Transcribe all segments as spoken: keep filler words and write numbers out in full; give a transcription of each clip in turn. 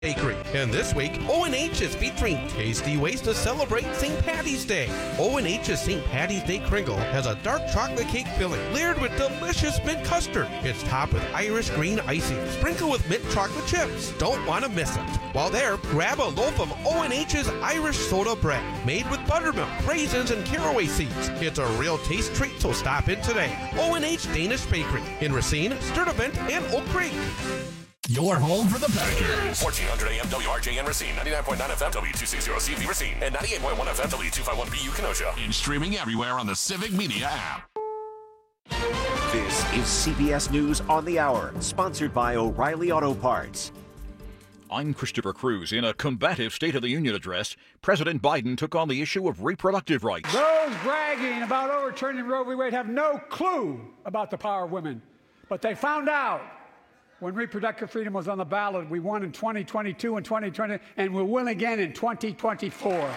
Bakery. And this week, O and H is featuring tasty ways to celebrate Saint Patty's Day. O and H's Saint Patty's Day Kringle has a dark chocolate cake filling layered with delicious mint custard. It's topped with Irish green icing, sprinkled with mint chocolate chips. Don't want to miss it. While there, grab a loaf of O and H's Irish soda bread, made with buttermilk, raisins, and caraway seeds. It's a real taste treat, so stop in today. O and H Danish Bakery in Racine, Sturtevant, and Oak Creek. Your home for the Packers. fourteen hundred A M W R J N Racine, ninety-nine point nine F M W two sixty C V Racine, and ninety-eight point one F M W two fifty-one B U Kenosha. And streaming everywhere on the Civic Media app. This is C B S News on the Hour, sponsored by O'Reilly Auto Parts. I'm Christopher Cruz. In a combative State of the Union address, President Biden took on the issue of reproductive rights. Those bragging about overturning Roe v. Wade have no clue about the power of women, but they found out. When reproductive freedom was on the ballot, we won in twenty twenty-two and twenty twenty, and we'll win again in twenty twenty-four.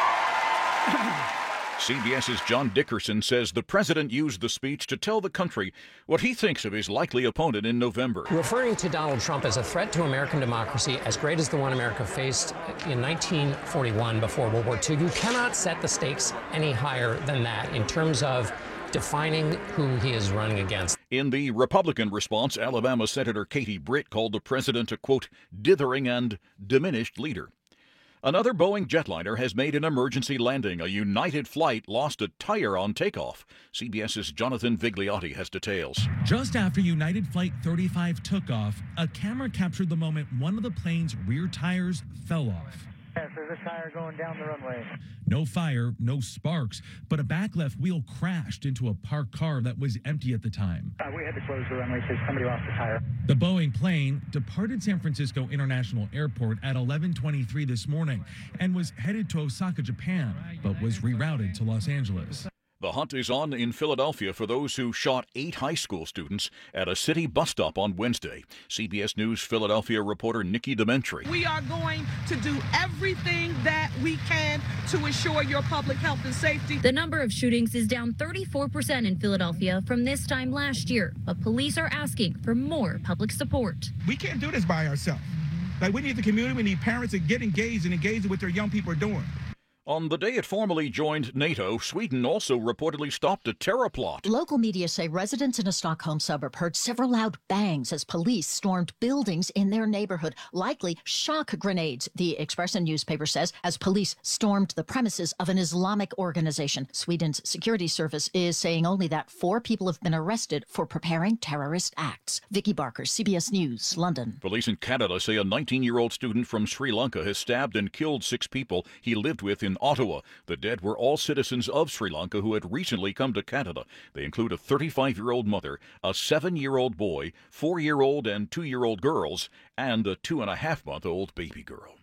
CBS's John Dickerson says the president used the speech to tell the country what he thinks of his likely opponent in November. Referring to Donald Trump as a threat to American democracy, as great as the one America faced in nineteen forty-one before World War Two, you cannot set the stakes any higher than that in terms of defining who he is running against. In the Republican response, Alabama Senator Katie Britt called the president a, quote, dithering and diminished leader. Another Boeing jetliner has made an emergency landing. A United flight lost a tire on takeoff. CBS's Jonathan Vigliotti has details. Just after United Flight thirty-five took off, a camera captured the moment one of the plane's rear tires fell off. Yes, there's a tire going down the runway. No fire, no sparks, but a back left wheel crashed into a parked car that was empty at the time. Uh, we had to close the runway because somebody lost a tire. The Boeing plane departed San Francisco International Airport at eleven twenty-three this morning and was headed to Osaka, Japan, but was rerouted to Los Angeles. The hunt is on in Philadelphia for those who shot eight high school students at a city bus stop on Wednesday. C B S News Philadelphia reporter Nikki Dementri. We are going to do everything that we can to ensure your public health and safety. The number of shootings is down thirty-four percent in Philadelphia from this time last year, but police are asking for more public support. We can't do this by ourselves. Like, we need the community, we need parents to get engaged and engage in what their young people are doing. On the day it formally joined NATO, Sweden also reportedly stopped a terror plot. Local media say residents in a Stockholm suburb heard several loud bangs as police stormed buildings in their neighborhood, likely shock grenades, the Expressen newspaper says, as police stormed the premises of an Islamic organization. Sweden's security service is saying only that four people have been arrested for preparing terrorist acts. Vicky Barker, C B S News, London. Police in Canada say a nineteen-year-old student from Sri Lanka has stabbed and killed six people he lived with in Ottawa. The dead were all citizens of Sri Lanka who had recently come to Canada. They include a thirty-five-year-old mother, a seven-year-old boy, four-year-old and two-year-old girls, and a two-and-a-half-month-old baby girl.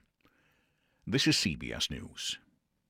This is C B S News.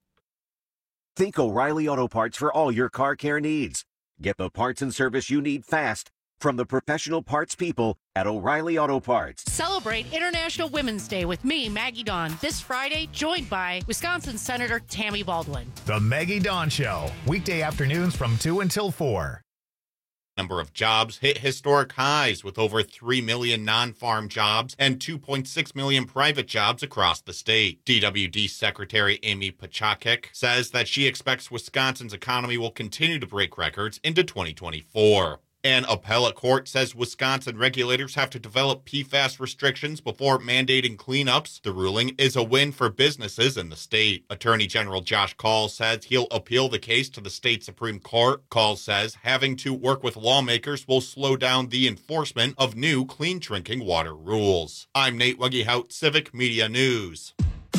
Think O'Reilly Auto Parts for all your car care needs. Get the parts and service you need fast from the professional parts people at O'Reilly Auto Parts. Celebrate International Women's Day with me, Maggie Dawn, this Friday, joined by Wisconsin Senator Tammy Baldwin. The Maggie Dawn Show, weekday afternoons from two until four. Number of jobs hit historic highs with over three million non-farm jobs and two point six million private jobs across the state. D W D Secretary Amy Pachakek says that she expects Wisconsin's economy will continue to break records into twenty twenty-four. An appellate court says Wisconsin regulators have to develop P FAS restrictions before mandating cleanups. The ruling is a win for businesses in the state. Attorney General Josh Kaul says he'll appeal the case to the state Supreme Court. Kaul says having to work with lawmakers will slow down the enforcement of new clean drinking water rules. I'm Nate Wuggehout, Civic Media News.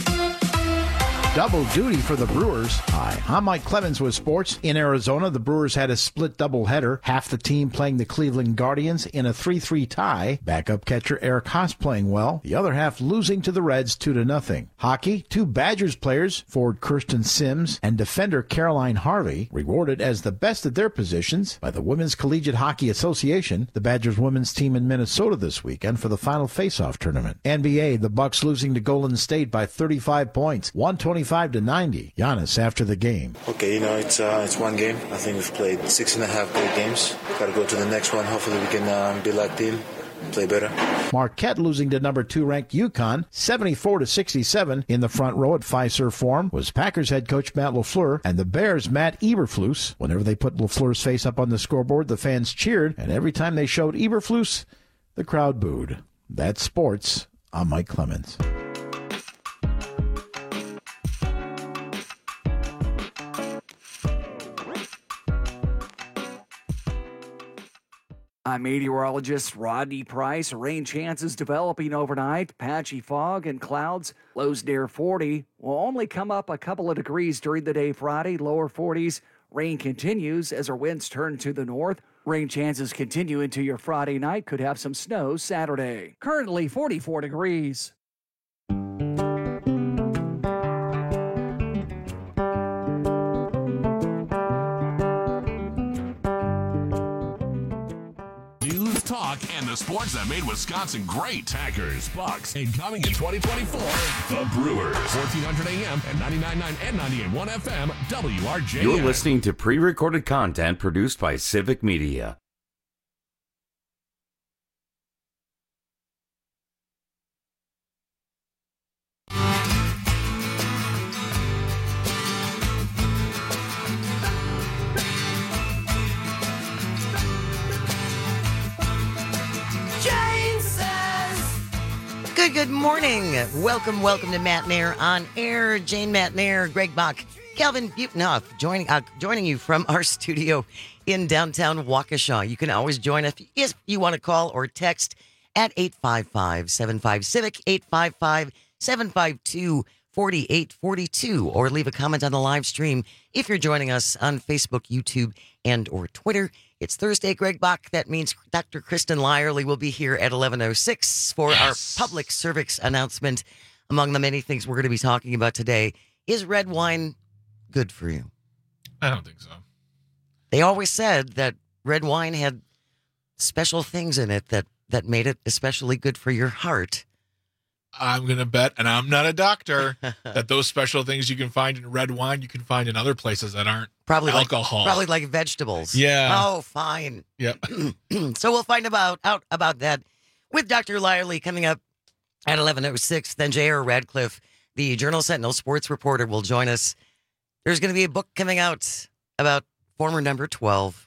Double duty for the Brewers. Hi, I'm Mike Clemens with sports. In Arizona, the Brewers had a split doubleheader, half the team playing the Cleveland Guardians in a three three tie. Backup catcher Eric Haas playing well, the other half losing to the Reds two to nothing. Hockey, two Badgers players, forward Kirsten Sims and defender Caroline Harvey, rewarded as the best at their positions by the Women's Collegiate Hockey Association. The Badgers women's team in Minnesota this weekend for the final face-off tournament. N B A, the Bucks losing to Golden State by thirty-five points, one twenty-five to ninety. Giannis after the game. Okay, you know, it's uh, it's one game. I think we've played six and a half great games. Got to go to the next one. Hopefully we can uh, be locked in. play better. Marquette losing to number two ranked UConn, seventy-four to sixty-seven. In the front row at Fiserv Forum was Packers head coach Matt LaFleur and the Bears' Matt Eberflus. Whenever they put LaFleur's face up on the scoreboard, the fans cheered, and every time they showed Eberflus, the crowd booed. That's sports. I'm Mike Clemens. I'm meteorologist Rodney Price. Rain chances developing overnight. Patchy fog and clouds. Lows near forty. Will only come up a couple of degrees during the day Friday. Lower forties. Rain continues as our winds turn to the north. Rain chances continue into your Friday night. Could have some snow Saturday. Currently forty-four degrees. Talk and the sports that made Wisconsin great. Packers, Bucks, and coming in twenty twenty-four, the Brewers. fourteen hundred A M and ninety-nine point nine and ninety-eight point one F M, W R J N. You're listening to pre-recorded content produced by Civic Media. Good, good morning. Welcome, welcome to Matt Nair on Air. Jane Matt Nair, Greg Bach, Calvin Butenhoff joining uh, joining you from our studio in downtown Waukesha. You can always join us if you want to call or text at eight five five, seven five, CIVIC, eight five five, seven five two, four eight four two, or leave a comment on the live stream if you're joining us on Facebook, YouTube, and or Twitter. It's Thursday, Greg Bach. That means Doctor Kristen Lyerly will be here at eleven oh six for yes. our public service announcement. Among the many things we're going to be talking about today, is red wine good for you? I don't think so. They always said that red wine had special things in it that, that made it especially good for your heart. I'm going to bet, and I'm not a doctor, that those special things you can find in red wine, you can find in other places that aren't probably alcohol. Like, probably like vegetables. Yeah. Oh, fine. Yep. So we'll find about out about that with Doctor Lyerly coming up at eleven oh six. Then J R. Radcliffe, the Journal Sentinel sports reporter, will join us. There's going to be a book coming out about former number twelve.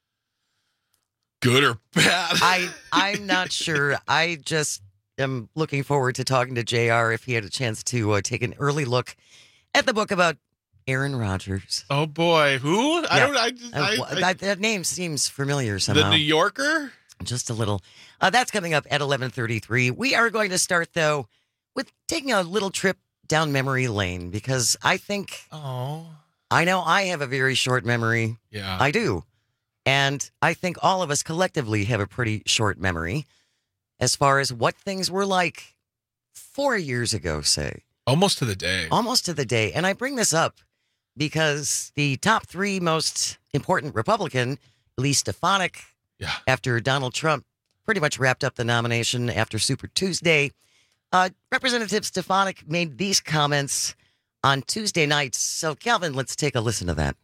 Good or bad? I, I'm not sure. I just... I'm looking forward to talking to J R if he had a chance to uh, take an early look at the book about Aaron Rodgers. Oh boy, who? I yeah. don't. I, just, I, uh, I, that, that name seems familiar somehow. The New Yorker, just a little. Uh, that's coming up at eleven thirty-three. We are going to start though with taking a little trip down memory lane because I think. Oh. I know I have a very short memory. Yeah, I do, and I think all of us collectively have a pretty short memory. As far as what things were like four years ago, say. Almost to the day. Almost to the day. And I bring this up because the top three most important Republican, Lee Stefanik, yeah. after Donald Trump pretty much wrapped up the nomination after Super Tuesday, uh, Representative Stefanik made these comments on Tuesday nights. So, Calvin, let's take a listen to that.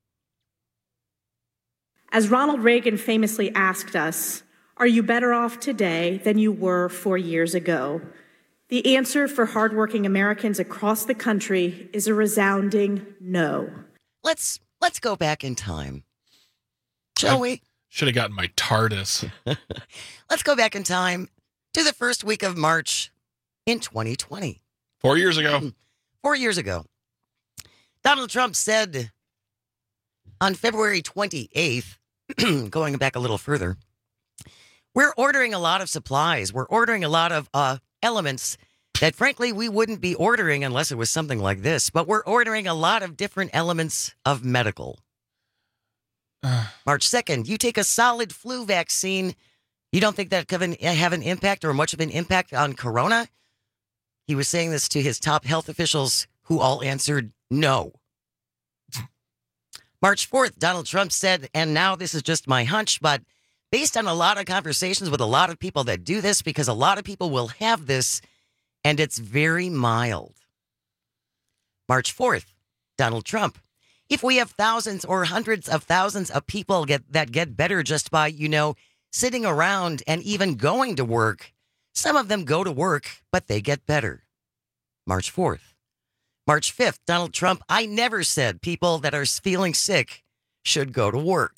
As Ronald Reagan famously asked us, are you better off today than you were four years ago? The answer for hardworking Americans across the country is a resounding no. Let's let's go back in time, shall I we? Should have gotten my TARDIS. Let's go back in time to the first week of March in twenty twenty. Four years ago. Four years ago. Donald Trump said on February twenty-eighth, going back a little further, we're ordering a lot of supplies. We're ordering a lot of uh, elements that, frankly, we wouldn't be ordering unless it was something like this. But we're ordering a lot of different elements of medical. March second, you take a solid flu vaccine. You don't think that could have an impact or much of an impact on corona? He was saying this to his top health officials who all answered no. March fourth, Donald Trump said, and now this is just my hunch, but based on a lot of conversations with a lot of people that do this, because a lot of people will have this, and it's very mild. March fourth, Donald Trump. If we have thousands or hundreds of thousands of people get that get better just by, you know, sitting around and even going to work. Some of them go to work, but they get better. March fourth. March fifth, Donald Trump, I never said people that are feeling sick should go to work.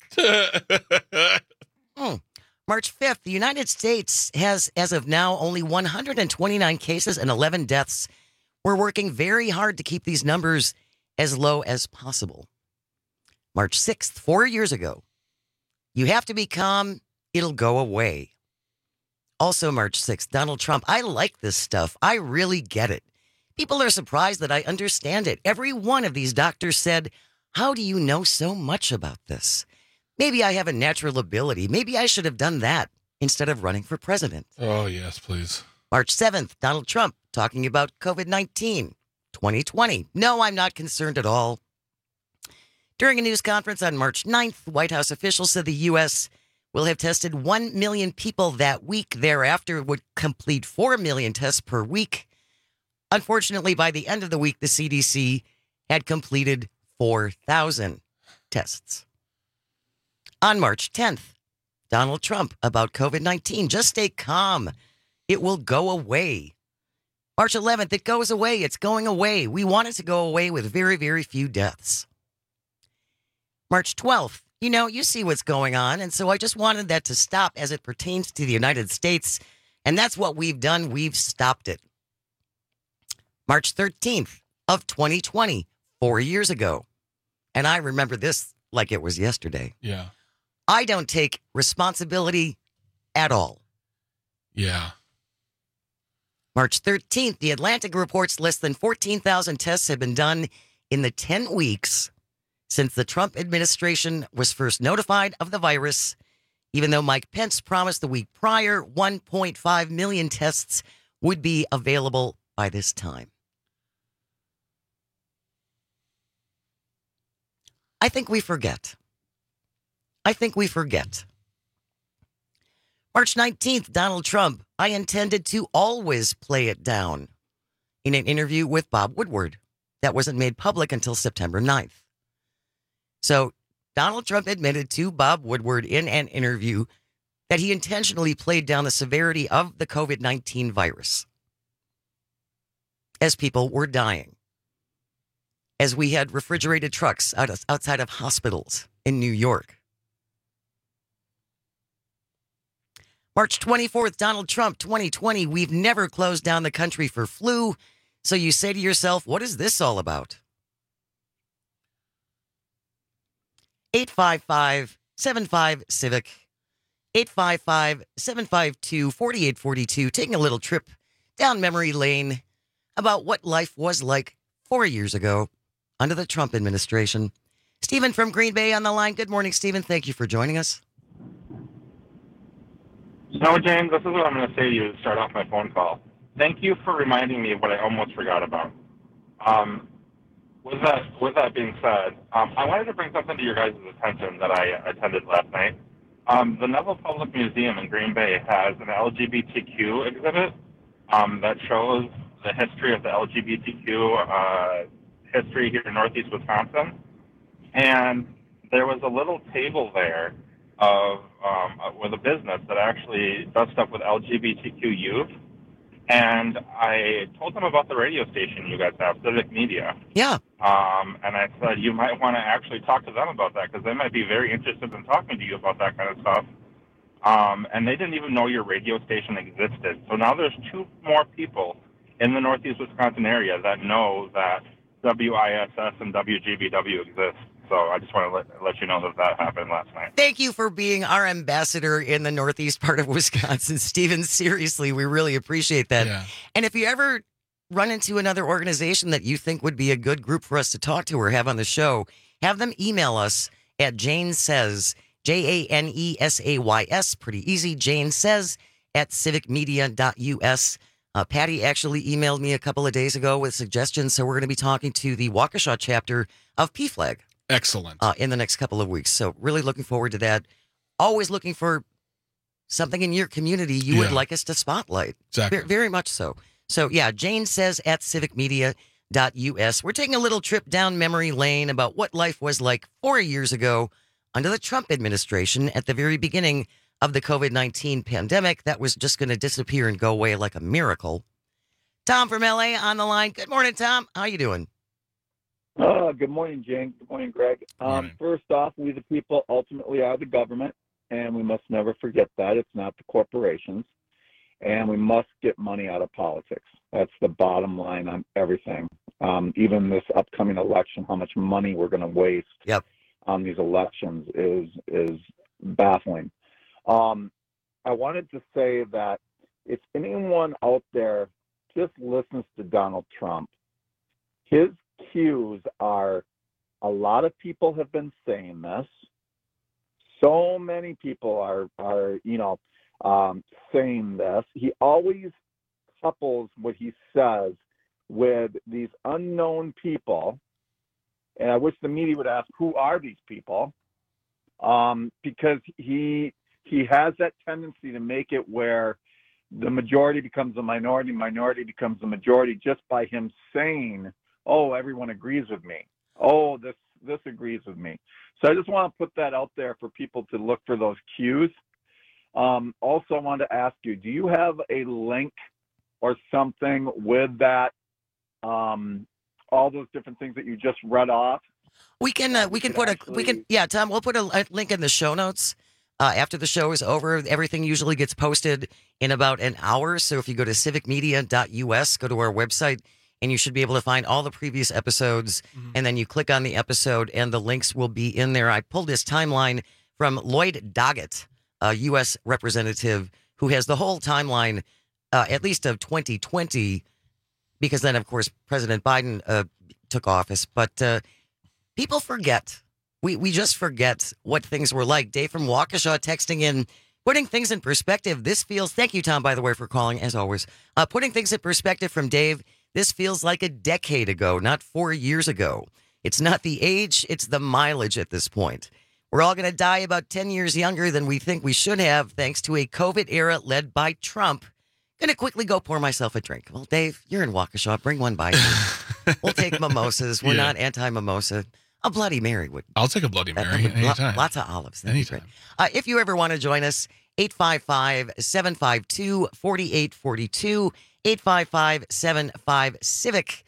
hmm. March fifth, the United States has, as of now, only one hundred twenty-nine cases and eleven deaths. We're working very hard to keep these numbers as low as possible. March sixth, four years ago, you have to be calm, it'll go away. Also March sixth, Donald Trump, I like this stuff. I really get it. People are surprised that I understand it. Every one of these doctors said, how do you know so much about this? Maybe I have a natural ability. Maybe I should have done that instead of running for president. Oh, yes, please. March seventh, Donald Trump talking about COVID nineteen, twenty twenty. No, I'm not concerned at all. During a news conference on March ninth, White House officials said the U S will have tested one million people that week. Thereafter, would complete four million tests per week. Unfortunately, by the end of the week, the C D C had completed four thousand tests. On March tenth, Donald Trump about COVID nineteen. Just stay calm. It will go away. March eleventh, it goes away. It's going away. We want it to go away with very, very few deaths. March twelfth, you know, you see what's going on. And so I just wanted that to stop as it pertains to the United States. And that's what we've done. We've stopped it. March thirteenth of twenty twenty, four years ago. And I remember this like it was yesterday. Yeah. I don't take responsibility at all. Yeah. March thirteenth, The Atlantic reports less than fourteen thousand tests have been done in the ten weeks since the Trump administration was first notified of the virus, even though Mike Pence promised the week prior one point five million tests would be available by this time. I think we forget. I think we forget. March nineteenth, Donald Trump, I intended to always play it down in an interview with Bob Woodward that wasn't made public until September ninth. So Donald Trump admitted to Bob Woodward in an interview that he intentionally played down the severity of the COVID nineteen virus as people were dying, as we had refrigerated trucks out of, outside of hospitals in New York. March twenty-fourth, Donald Trump, twenty twenty, we've never closed down the country for flu. So you say to yourself, what is this all about? eight five five, seven five, CIVIC, eight five five, seven five two, four eight four two, taking a little trip down memory lane about what life was like four years ago under the Trump administration. Stephen from Green Bay on the line. Good morning, Stephen. Thank you for joining us. So, James, this is what I'm going to say to you to start off my phone call. Thank you for reminding me of what I almost forgot about. Um, with that, with that being said, um, I wanted to bring something to your guys' attention that I attended last night. Um, the Neville Public Museum in Green Bay has an L G B T Q exhibit um, that shows the history of the L G B T Q uh, history here in Northeast Wisconsin. And there was a little table there of um, with a business that actually does stuff with L G B T Q youth. And I told them about the radio station you guys have, Civic Media. Yeah. Um, and I said, you might want to actually talk to them about that because they might be very interested in talking to you about that kind of stuff. Um, and they didn't even know your radio station existed. So now there's two more people in the Northeast Wisconsin area that know that W I S S and W G B W exist. So I just want to let, let you know that that happened last night. Thank you for being our ambassador in the Northeast part of Wisconsin, Stephen. Seriously, we really appreciate that. Yeah. And if you ever run into another organization that you think would be a good group for us to talk to or have on the show, have them email us at Jane Says, J A N E S A Y S, pretty easy, Jane Says at civic media dot U S. Uh, Patty actually emailed me a couple of days ago with suggestions, so we're going to be talking to the Waukesha chapter of P F L A G. Excellent. Uh, in the next couple of weeks. So really looking forward to that. Always looking for something in your community you Yeah. would like us to spotlight. Exactly. Very, very much so. So yeah, Jane Says at civic media dot U S. We're taking a little trip down memory lane about what life was like four years ago under the Trump administration at the very beginning of the COVID nineteen pandemic that was just going to disappear and go away like a miracle. Tom from L A on the line. Good morning, Tom. How you doing? Uh, good morning, Jane. Good morning, Greg. Um, morning. First off, we the people ultimately are the government, and we must never forget that. It's not the corporations, and we must get money out of politics. That's the bottom line on everything. Um, even this upcoming election, how much money we're going to waste yep. on these elections is is baffling. Um, I wanted to say that if anyone out there just listens to Donald Trump, his cues are, a lot of people have been saying this. So many people are, are you know, um, saying this. He always couples what he says with these unknown people. And I wish the media would ask, who are these people? Um, because he he has that tendency to make it where the majority becomes a minority, minority becomes a majority just by him saying, oh, everyone agrees with me. Oh, this this agrees with me. So I just want to put that out there for people to look for those cues. Um, also, I wanted to ask you, do you have a link or something with that, um, all those different things that you just read off? We can uh, we can put actually... a we can yeah Tom, we'll put a, a link in the show notes uh, after the show is over. Everything usually gets posted in about an hour. So if you go to civic media dot U S, go to our website, and you should be able to find all the previous episodes. Mm-hmm. And then you click on the episode, and the links will be in there. I pulled this timeline from Lloyd Doggett, a U S representative who has the whole timeline, uh, at least of twenty twenty, because then, of course, President Biden uh, took office. But uh, people forget. We we just forget what things were like. Dave from Waukesha texting in, putting things in perspective. This feels, thank you, Tom, by the way, for calling, as always. Uh, putting things in perspective from Dave. This feels like a decade ago, not four years ago. It's not the age, it's the mileage at this point. We're all going to die about ten years younger than we think we should have, thanks to a COVID era led by Trump. Going to quickly go pour myself a drink. Well, Dave, you're in Waukesha. Bring one by you. We'll take mimosas. We're yeah. not anti-mimosa. A Bloody Mary would. I'll take a Bloody Mary uh, anytime. Lots of olives. That'd anytime. Uh, if you ever want to join us, eight five five, seven five two, four eight four two, eight five five, seven five, CIVIC.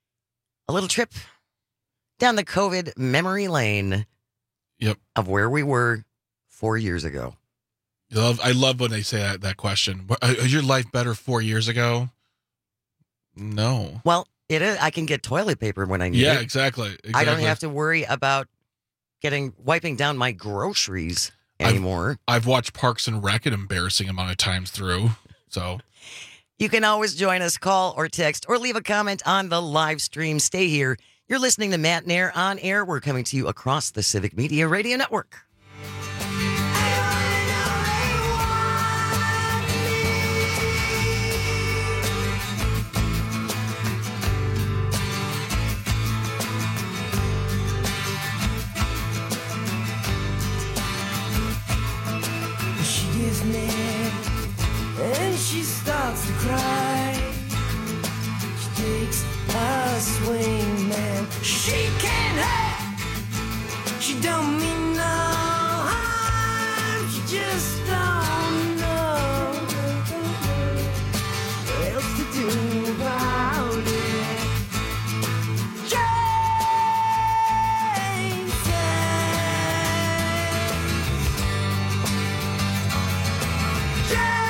A little trip down the COVID memory lane yep. of where we were four years ago. I love, I love when they say that, that question. Is your life better four years ago? No. Well, it is. I can get toilet paper when I need yeah, it. Yeah, exactly, exactly. I don't have to worry about getting wiping down my groceries anymore. I've, I've watched Parks and Rec an embarrassing amount of times through, so... You can always join us, call or text, or leave a comment on the live stream. Stay here. You're listening to Matt Nair on air. We're coming to you across the Civic Media Radio Network. She gives me and she starts to cry. She takes a swing, man. She can't hurt. She don't mean no harm. She just don't know what else to do about it. Jane says, Jane.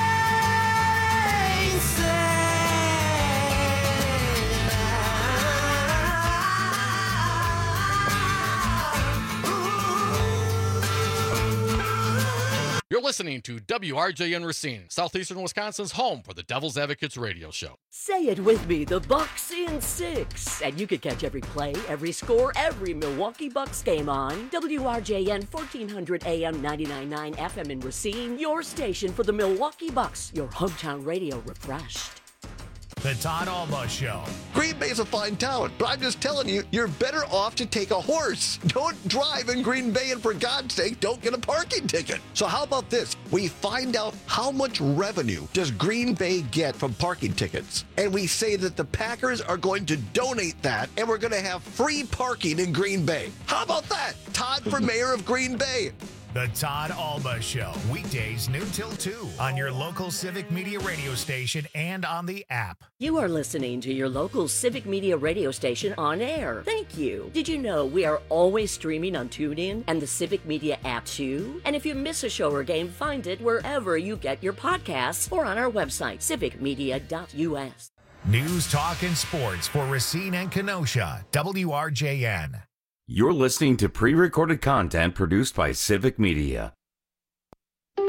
You're listening to W R J N Racine, Southeastern Wisconsin's home for the Devil's Advocates radio show. Say it with me, the Bucks in six. And you can catch every play, every score, every Milwaukee Bucks game on W R J N fourteen hundred A M ninety-nine point nine F M in Racine, your station for the Milwaukee Bucks, your hometown radio refreshed. The Todd Alma Show. Green Bay's a fine town, but I'm just telling you, you're better off to take a horse. Don't drive in Green Bay, and for God's sake, don't get a parking ticket. So how about this? We find out how much revenue does Green Bay get from parking tickets, and we say that the Packers are going to donate that, and we're going to have free parking in Green Bay. How about that? Todd for mayor of Green Bay. The Todd Alba Show, weekdays noon till two on your local Civic Media radio station and on the app. You are listening to your local Civic Media radio station on air. Thank you. Did you know we are always streaming on TuneIn and the Civic Media app too? And if you miss a show or game, find it wherever you get your podcasts or on our website, civic media dot u s. News, talk, and sports for Racine and Kenosha, W R J N. You're listening to pre-recorded content produced by Civic Media. I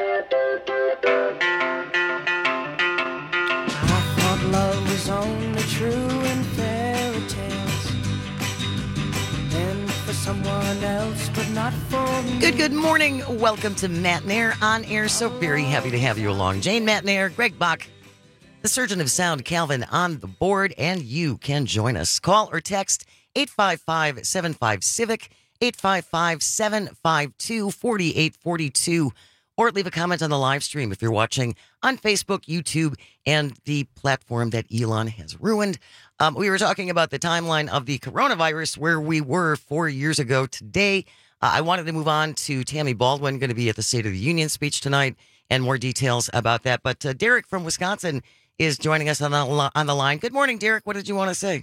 thought love was only true in fairy tales, and for someone else, but not for me. Good, good morning. Welcome to Matt Nair on air. So very happy to have you along. Jane Matt Nair, Greg Bach, the Surgeon of Sound, Calvin on the board, and you can join us. Call or text eight five five, seven five, CIVIC, eight five five, seven five two, four eight four two, or leave a comment on the live stream if you're watching on Facebook, YouTube, and the platform that Elon has ruined. Um, we were talking about the timeline of the coronavirus, where we were four years ago today. Uh, I wanted to move on to Tammy Baldwin, going to be at the State of the Union speech tonight, and more details about that. But uh, Derek from Wisconsin is joining us on the, on the line. Good morning, Derek. What did you want to say?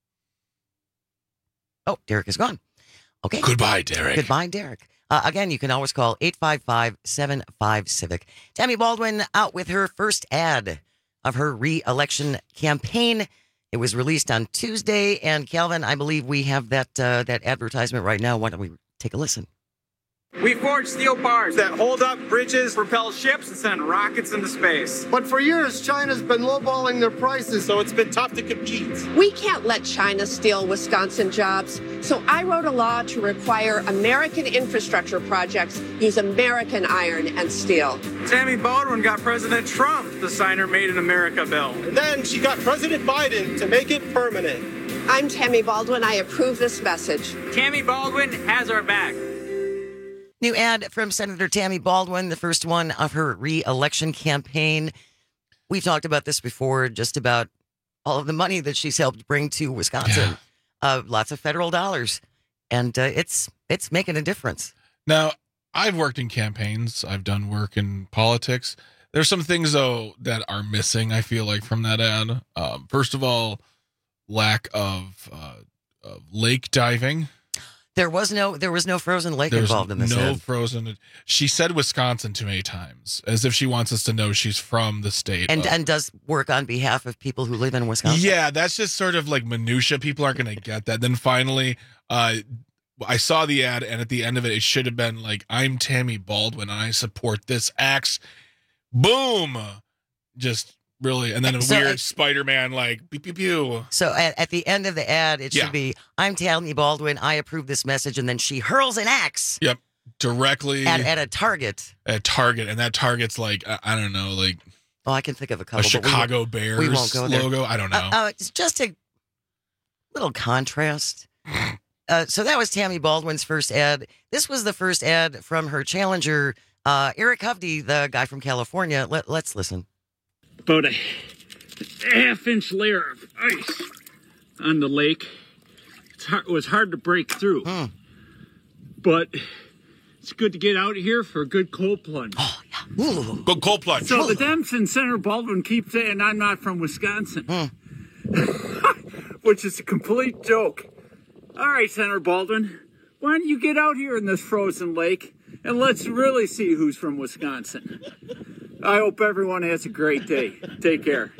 Oh, Derek is gone. Okay. Goodbye, Derek. Goodbye, Derek. Uh, again, you can always call eight five five, seven five, CIVIC. Tammy Baldwin out with her first ad of her re-election campaign. It was released on Tuesday. And Calvin, I believe we have that uh, that advertisement right now. Why don't we take a listen? We forge steel bars that hold up bridges, propel ships, and send rockets into space. But for years, China's been lowballing their prices, so it's been tough to compete. We can't let China steal Wisconsin jobs, so I wrote a law to require American infrastructure projects use American iron and steel. Tammy Baldwin got President Trump to sign her Made in America bill. And then she got President Biden to make it permanent. I'm Tammy Baldwin. I approve this message. Tammy Baldwin has our back. New ad from Senator Tammy Baldwin, the first one of her re-election campaign. We've talked about this before, just about all of the money that she's helped bring to Wisconsin. Yeah. Uh, lots of federal dollars. And uh, it's it's making a difference. Now, I've worked in campaigns. I've done work in politics. There's some things, though, that are missing, I feel like, from that ad. Um, first of all, lack of, uh, of lake diving. There was no there was no frozen lake There's involved in this. No ad. frozen. She said Wisconsin too many times, as if she wants us to know she's from the state. And of, and does work on behalf of people who live in Wisconsin. Yeah, that's just sort of like minutia. People aren't going to get that. Then finally, uh, I saw the ad, and at the end of it, it should have been like, "I'm Tammy Baldwin, and I support this axe." Boom! Just. Really, and then a so, weird uh, Spider-Man like pew pew pew. So at, at the end of the ad, it Yeah. should be, "I'm Tammy Baldwin. I approve this message," and then she hurls an axe. Yep, directly at, at a target. At Target, and that Target's like I, I don't know, like oh, I can think of a couple. A but Chicago we won't, Bears we won't go there. logo. I don't know. Uh, uh, it's just a little contrast. uh, so that was Tammy Baldwin's first ad. This was the first ad from her challenger, uh, Eric Hovde, the guy from California. Let, let's listen. About a half inch layer of ice on the lake. It's hard, it was hard to break through. Hmm. But it's good to get out here for a good cold plunge. Oh, yeah. Ooh. Good cold plunge. So the Dems and Senator Baldwin keep saying I'm not from Wisconsin, hmm. which is a complete joke. All right, Senator Baldwin, why don't you get out here in this frozen lake and let's really see who's from Wisconsin. I hope everyone has a great day. Take care.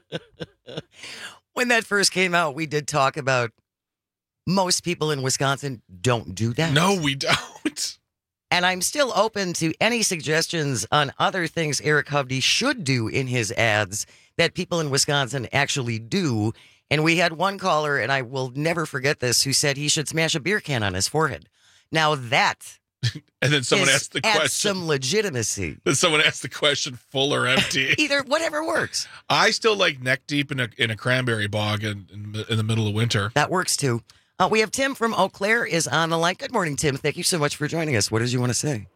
When that first came out, we did talk about most people in Wisconsin don't do that. No, we don't. And I'm still open to any suggestions on other things Eric Hovde should do in his ads that people in Wisconsin actually do. And we had one caller, and I will never forget this, who said he should smash a beer can on his forehead. Now that and then someone asked the question. Some legitimacy. Then someone asked the question, full or empty. Either, whatever works. I still like neck deep in a in a cranberry bog in, in, in the middle of winter. That works too. Uh, we have Tim from Eau Claire is on the line. Good morning, Tim. Thank you so much for joining us. What did you want to say?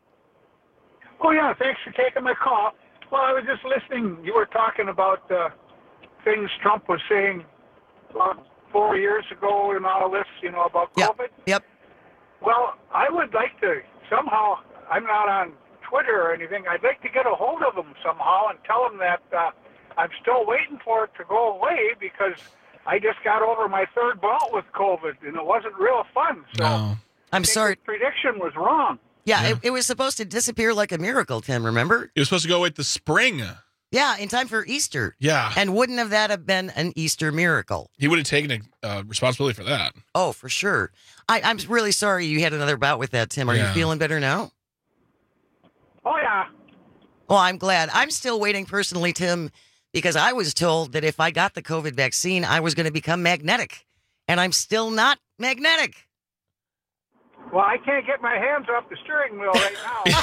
Oh, yeah. Thanks for taking my call. Well, I was just listening. You were talking about uh, things Trump was saying about four years ago and all this, you know, about COVID. Yep. yep. Well, I would like to somehow, I'm not on Twitter or anything. I'd like to get a hold of him somehow and tell him that uh, I'm still waiting for it to go away because I just got over my third bout with COVID and it wasn't real fun. So No. I'm sorry. The prediction was wrong. Yeah, It, it was supposed to disappear like a miracle, Tim, remember? It was supposed to go with the spring. Yeah, in time for Easter. Yeah. And wouldn't have that have been an Easter miracle? He would have taken uh, responsibility for that. Oh, for sure. I, I'm really sorry you had another bout with that, Tim. Are Yeah. you feeling better now? Oh, yeah. Well, I'm glad. I'm still waiting personally, Tim, because I was told that if I got the COVID vaccine, I was going to become magnetic. And I'm still not magnetic. Well, I can't get my hands off the steering wheel right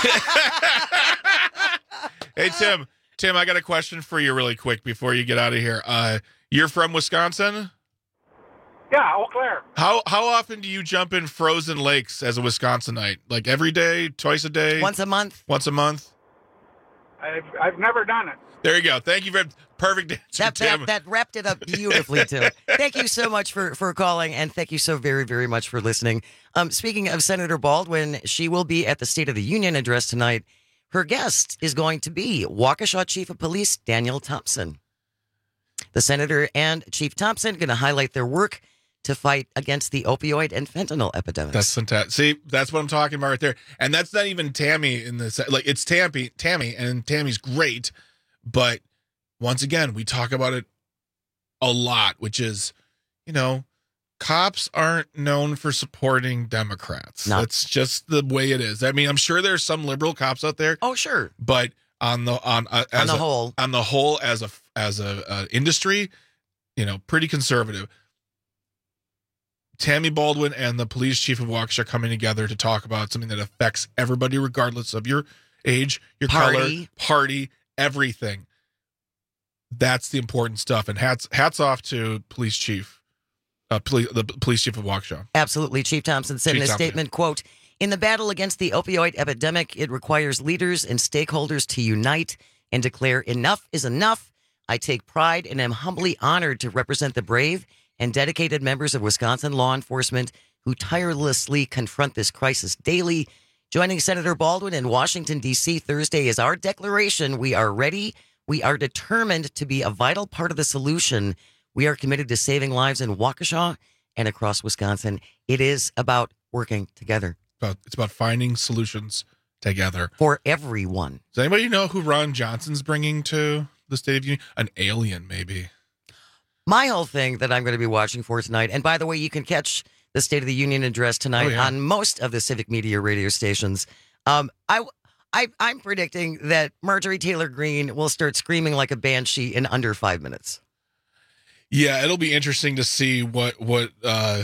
now. Hey, Tim. Tim, I got a question for you really quick before you get out of here. Uh, you're from Wisconsin? Yeah, Eau Claire. How how often do you jump in frozen lakes as a Wisconsinite? Like every day, twice a day? Once a month? Once a month? I've, I've never done it. There you go. Thank you for perfect answer, That, Tim. that, that wrapped it up beautifully, Tim. Thank you so much for, for calling, and thank you so very, very much for listening. Um, speaking of Senator Baldwin, she will be at the State of the Union address tonight. Her guest is going to be Waukesha Chief of Police Daniel Thompson. The senator and Chief Thompson are going to highlight their work to fight against the opioid and fentanyl epidemics. That's fantastic. See, that's what I'm talking about right there. And that's not even Tammy in this. Like, it's Tammy, Tammy, and Tammy's great. But once again, we talk about it a lot, which is, you know, cops aren't known for supporting Democrats. No. That's just the way it is. I mean, I'm sure there's some liberal cops out there. Oh, sure. But on the on uh, as On the a, whole. on the whole, as a as a uh, industry, you know, pretty conservative. Tammy Baldwin and the police chief of Waukesha are coming together to talk about something that affects everybody, regardless of your age, your Party. color, party, everything. That's the important stuff. And hats hats off to police chief, uh, police, the police chief of Waukesha. Absolutely. Chief Thompson said Chief in a Thompson. statement, quote, "In the battle against the opioid epidemic, it requires leaders and stakeholders to unite and declare enough is enough. I take pride and am humbly honored to represent the brave and dedicated members of Wisconsin law enforcement who tirelessly confront this crisis daily. Joining Senator Baldwin in Washington, D C Thursday is our declaration. We are ready. We are determined to be a vital part of the solution. We are committed to saving lives in Waukesha and across Wisconsin. It is about working together." About, it's about finding solutions together. For everyone. Does anybody know who Ron Johnson's bringing to the State of the Union? An alien, maybe. My whole thing that I'm going to be watching for tonight, and by the way, you can catch the State of the Union address tonight Oh, yeah. on most of the Civic Media radio stations. Um, I, I, I'm predicting that Marjorie Taylor Greene will start screaming like a banshee in under five minutes. Yeah, it'll be interesting to see what what. Uh,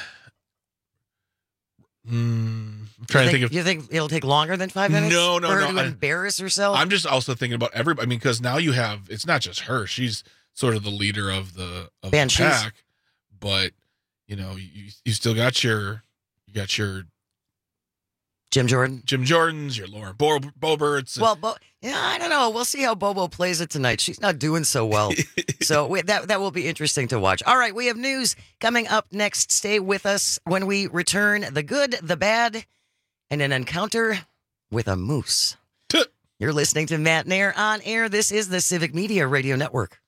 mm, I'm trying you to think, think of. You think it'll take longer than five minutes? No, no, for her no, to I- embarrass herself. I'm just also thinking about everybody. I mean, because now you have it's not just her; she's sort of the leader of the of the Banshees. pack. But you know, you you still got your you got your Jim Jordan, Jim Jordans, your Lauren Bo- Boberts. Well, Bo- yeah, I don't know. We'll see how Bobo plays it tonight. She's not doing so well. so we, that that will be interesting to watch. All right, we have news coming up next. Stay with us when we return. The good, the bad, and an encounter with a moose. You're listening to Matt Nair on air. This is the Civic Media Radio Network.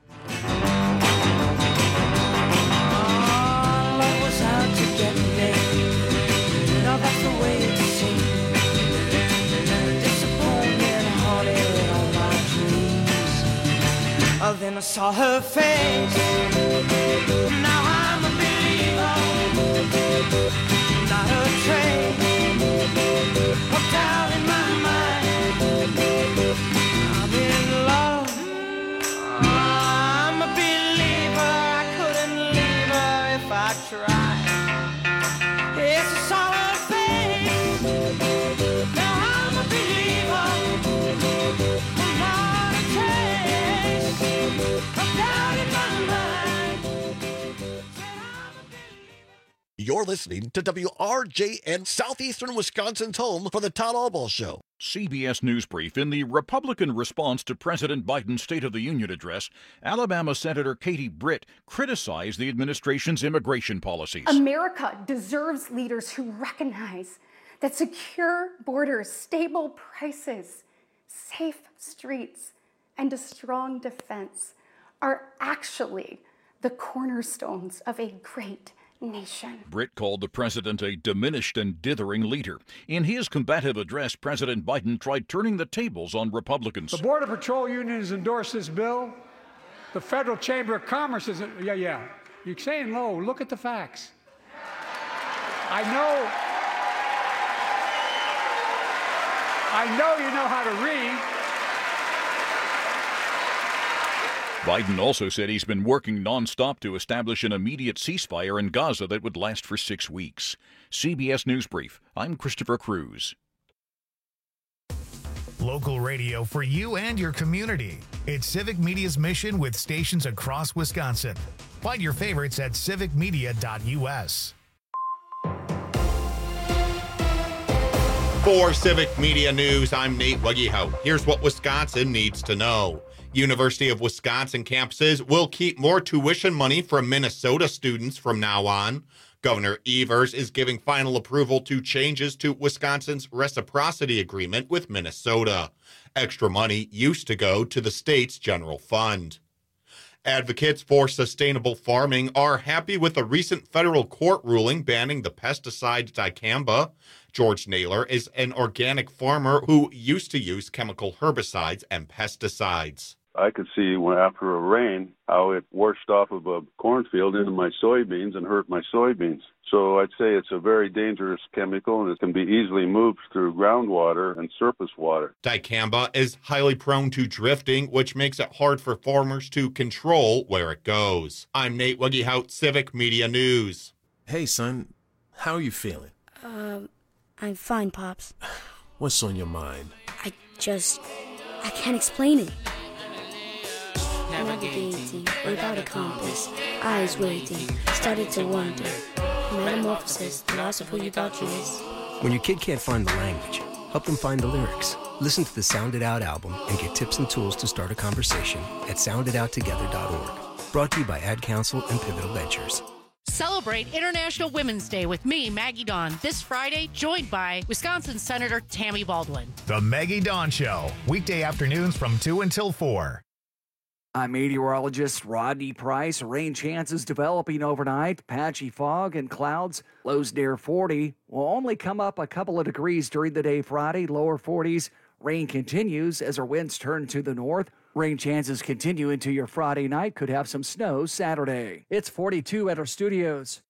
Love was out to get me. Now that's the way it seems. Disappointed, haunted all my dreams. Oh, then I saw her face. Now I'm a believer. Not a trace of doubt in my mind. I'm in love. I'm a believer. I couldn't leave her if I tried. It's a solid face. Now I'm a believer. I'm not a trace of doubt in my mind. You're listening to W R J N, Southeastern Wisconsin's home for the Todd Albaugh Show. C B S News Brief. In the Republican response to President Biden's State of the Union address, Alabama Senator Katie Britt criticized the administration's immigration policies. America deserves leaders who recognize that secure borders, stable prices, safe streets, and a strong defense are actually the cornerstones of a great nation. Britt called the president a diminished and dithering leader. In his combative address, President Biden tried turning the tables on Republicans. The Border Patrol Union has endorsed this bill. The Federal Chamber of Commerce is, yeah, yeah. You're saying low. Look at the facts. I know, I know you know how to read. Biden also said he's been working nonstop to establish an immediate ceasefire in Gaza that would last for six weeks. C B S News Brief. I'm Christopher Cruz. Local radio for you and your community. It's Civic Media's mission with stations across Wisconsin. Find your favorites at civic media dot U S. For Civic Media News, I'm Nate Wuggyhout. Here's what Wisconsin needs to know. University of Wisconsin campuses will keep more tuition money from Minnesota students from now on. Governor Evers is giving final approval to changes to Wisconsin's reciprocity agreement with Minnesota. Extra money used to go to the state's general fund. Advocates for sustainable farming are happy with a recent federal court ruling banning the pesticide dicamba. George Naylor is an organic farmer who used to use chemical herbicides and pesticides. I could see when after a rain how it washed off of a cornfield into my soybeans and hurt my soybeans. So I'd say it's a very dangerous chemical, and it can be easily moved through groundwater and surface water. Dicamba is highly prone to drifting, which makes it hard for farmers to control where it goes. I'm Nate Wuggyhout, Civic Media News. Hey, son, how are you feeling? Um, I'm fine, Pops. What's on your mind? I just... I can't explain it. Navigating without a compass, eyes waiting, started to wonder. Metamorphosis, the loss of who you thought you was. When your kid can't find the language, help them find the lyrics. Listen to the Sound It Out album and get tips and tools to start a conversation at sound it out together dot org. Brought to you by Ad Council and Pivotal Ventures. Celebrate International Women's Day with me, Maggie Dawn, this Friday, joined by Wisconsin Senator Tammy Baldwin. The Maggie Dawn Show, weekday afternoons from two until four. I'm meteorologist Rodney Price. Rain chances developing overnight. Patchy fog and clouds. Lows near forty. Will only come up a couple of degrees during the day Friday. Lower forties. Rain continues as our winds turn to the north. Rain chances continue into your Friday night. Could have some snow Saturday. It's forty-two at our studios.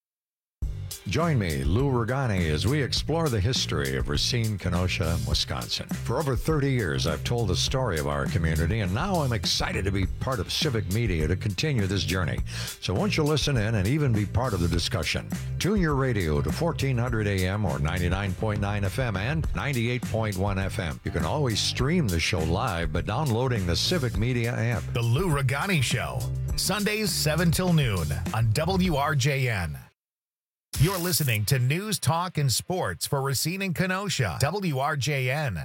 Join me, Lou Ragani, as we explore the history of Racine, Kenosha, Wisconsin. For over thirty years, I've told the story of our community, and now I'm excited to be part of Civic Media to continue this journey. So won't you listen in and even be part of the discussion? Tune your radio to fourteen hundred A M or ninety-nine point nine F M and ninety-eight point one F M. You can always stream the show live by downloading the Civic Media app. The Lou Ragani Show, Sundays seven till noon on W R J N. You're listening to News, Talk, and Sports for Racine and Kenosha, W R J N.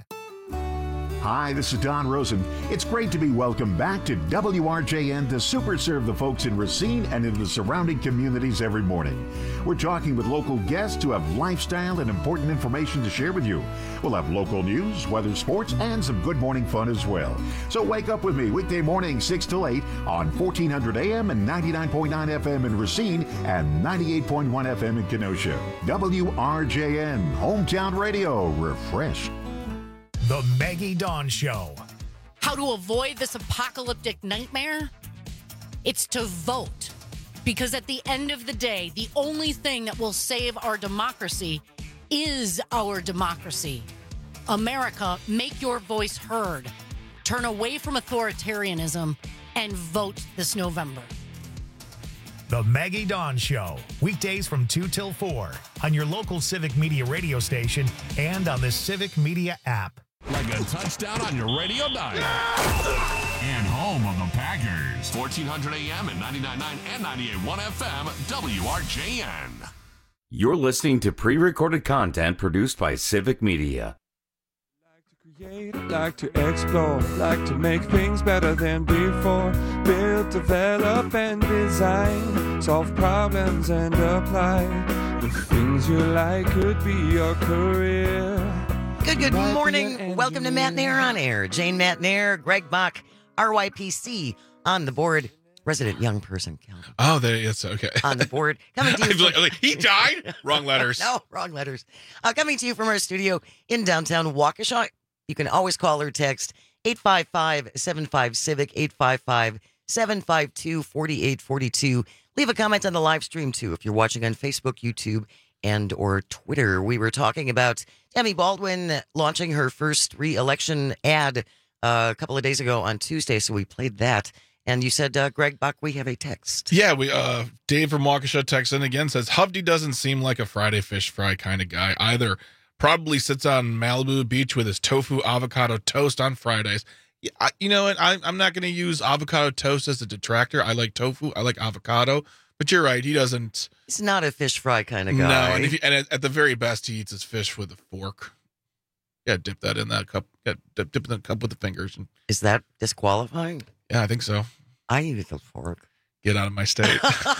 Hi, this is Don Rosen. It's great to be welcomed back to W R J N to super serve the folks in Racine and in the surrounding communities every morning. We're talking with local guests who have lifestyle and important information to share with you. We'll have local news, weather, sports, and some good morning fun as well. So wake up with me weekday morning six till eight on fourteen hundred A M and ninety-nine point nine F M in Racine and ninety-eight point one F M in Kenosha. W R J N, Hometown Radio, refreshed. The Maggie Dawn Show. How to avoid this apocalyptic nightmare? It's to vote. Because at the end of the day, the only thing that will save our democracy is our democracy. America, make your voice heard. Turn away from authoritarianism and vote this November. The Maggie Dawn Show, weekdays from two till four on your local Civic Media radio station and on the Civic Media app. Like a touchdown on your radio dial. And home of the Packers. fourteen hundred A M and ninety-nine point nine and ninety-eight point one F M, W R J N. You're listening to pre-recorded content produced by Civic Media. Create, like to explore, like to make things better than before. Build, develop, and design. Solve problems and apply. The things you like could be your career. Good, good Might be morning. an Welcome to Matt Nair on Air. Jane Matt Nair, Greg Bach, R Y P C on the board. Resident young person, Calvin. Oh, there, yes, okay. On the board. Coming to you. I'm like, like, he died? Wrong letters. No, wrong letters. Uh, coming to you from our studio in downtown Waukesha. You can always call or text eight five five, seven five, civic, eight five five, seven five two, four eight four two. Leave a comment on the live stream, too, if you're watching on Facebook, YouTube, and or Twitter. We were talking about Tammy Baldwin launching her first re-election ad uh, a couple of days ago on Tuesday, so we played that. And you said, uh, Greg Buck, we have a text. Yeah, we uh, Dave from Waukesha texts in again, says, Hovde doesn't seem like a Friday fish fry kind of guy either. Probably sits on Malibu Beach with his tofu avocado toast on Fridays. Yeah, I, you know what? I, I'm not going to use avocado toast as a detractor. I like tofu. I like avocado. But you're right. He doesn't. He's not a fish fry kind of guy. No, and, if you, and at, at the very best, he eats his fish with a fork. Yeah, dip that in that cup. Yeah, dip, dip it in the cup with the fingers. And, Is that disqualifying? yeah, I think so. I use a fork. Get out of my state.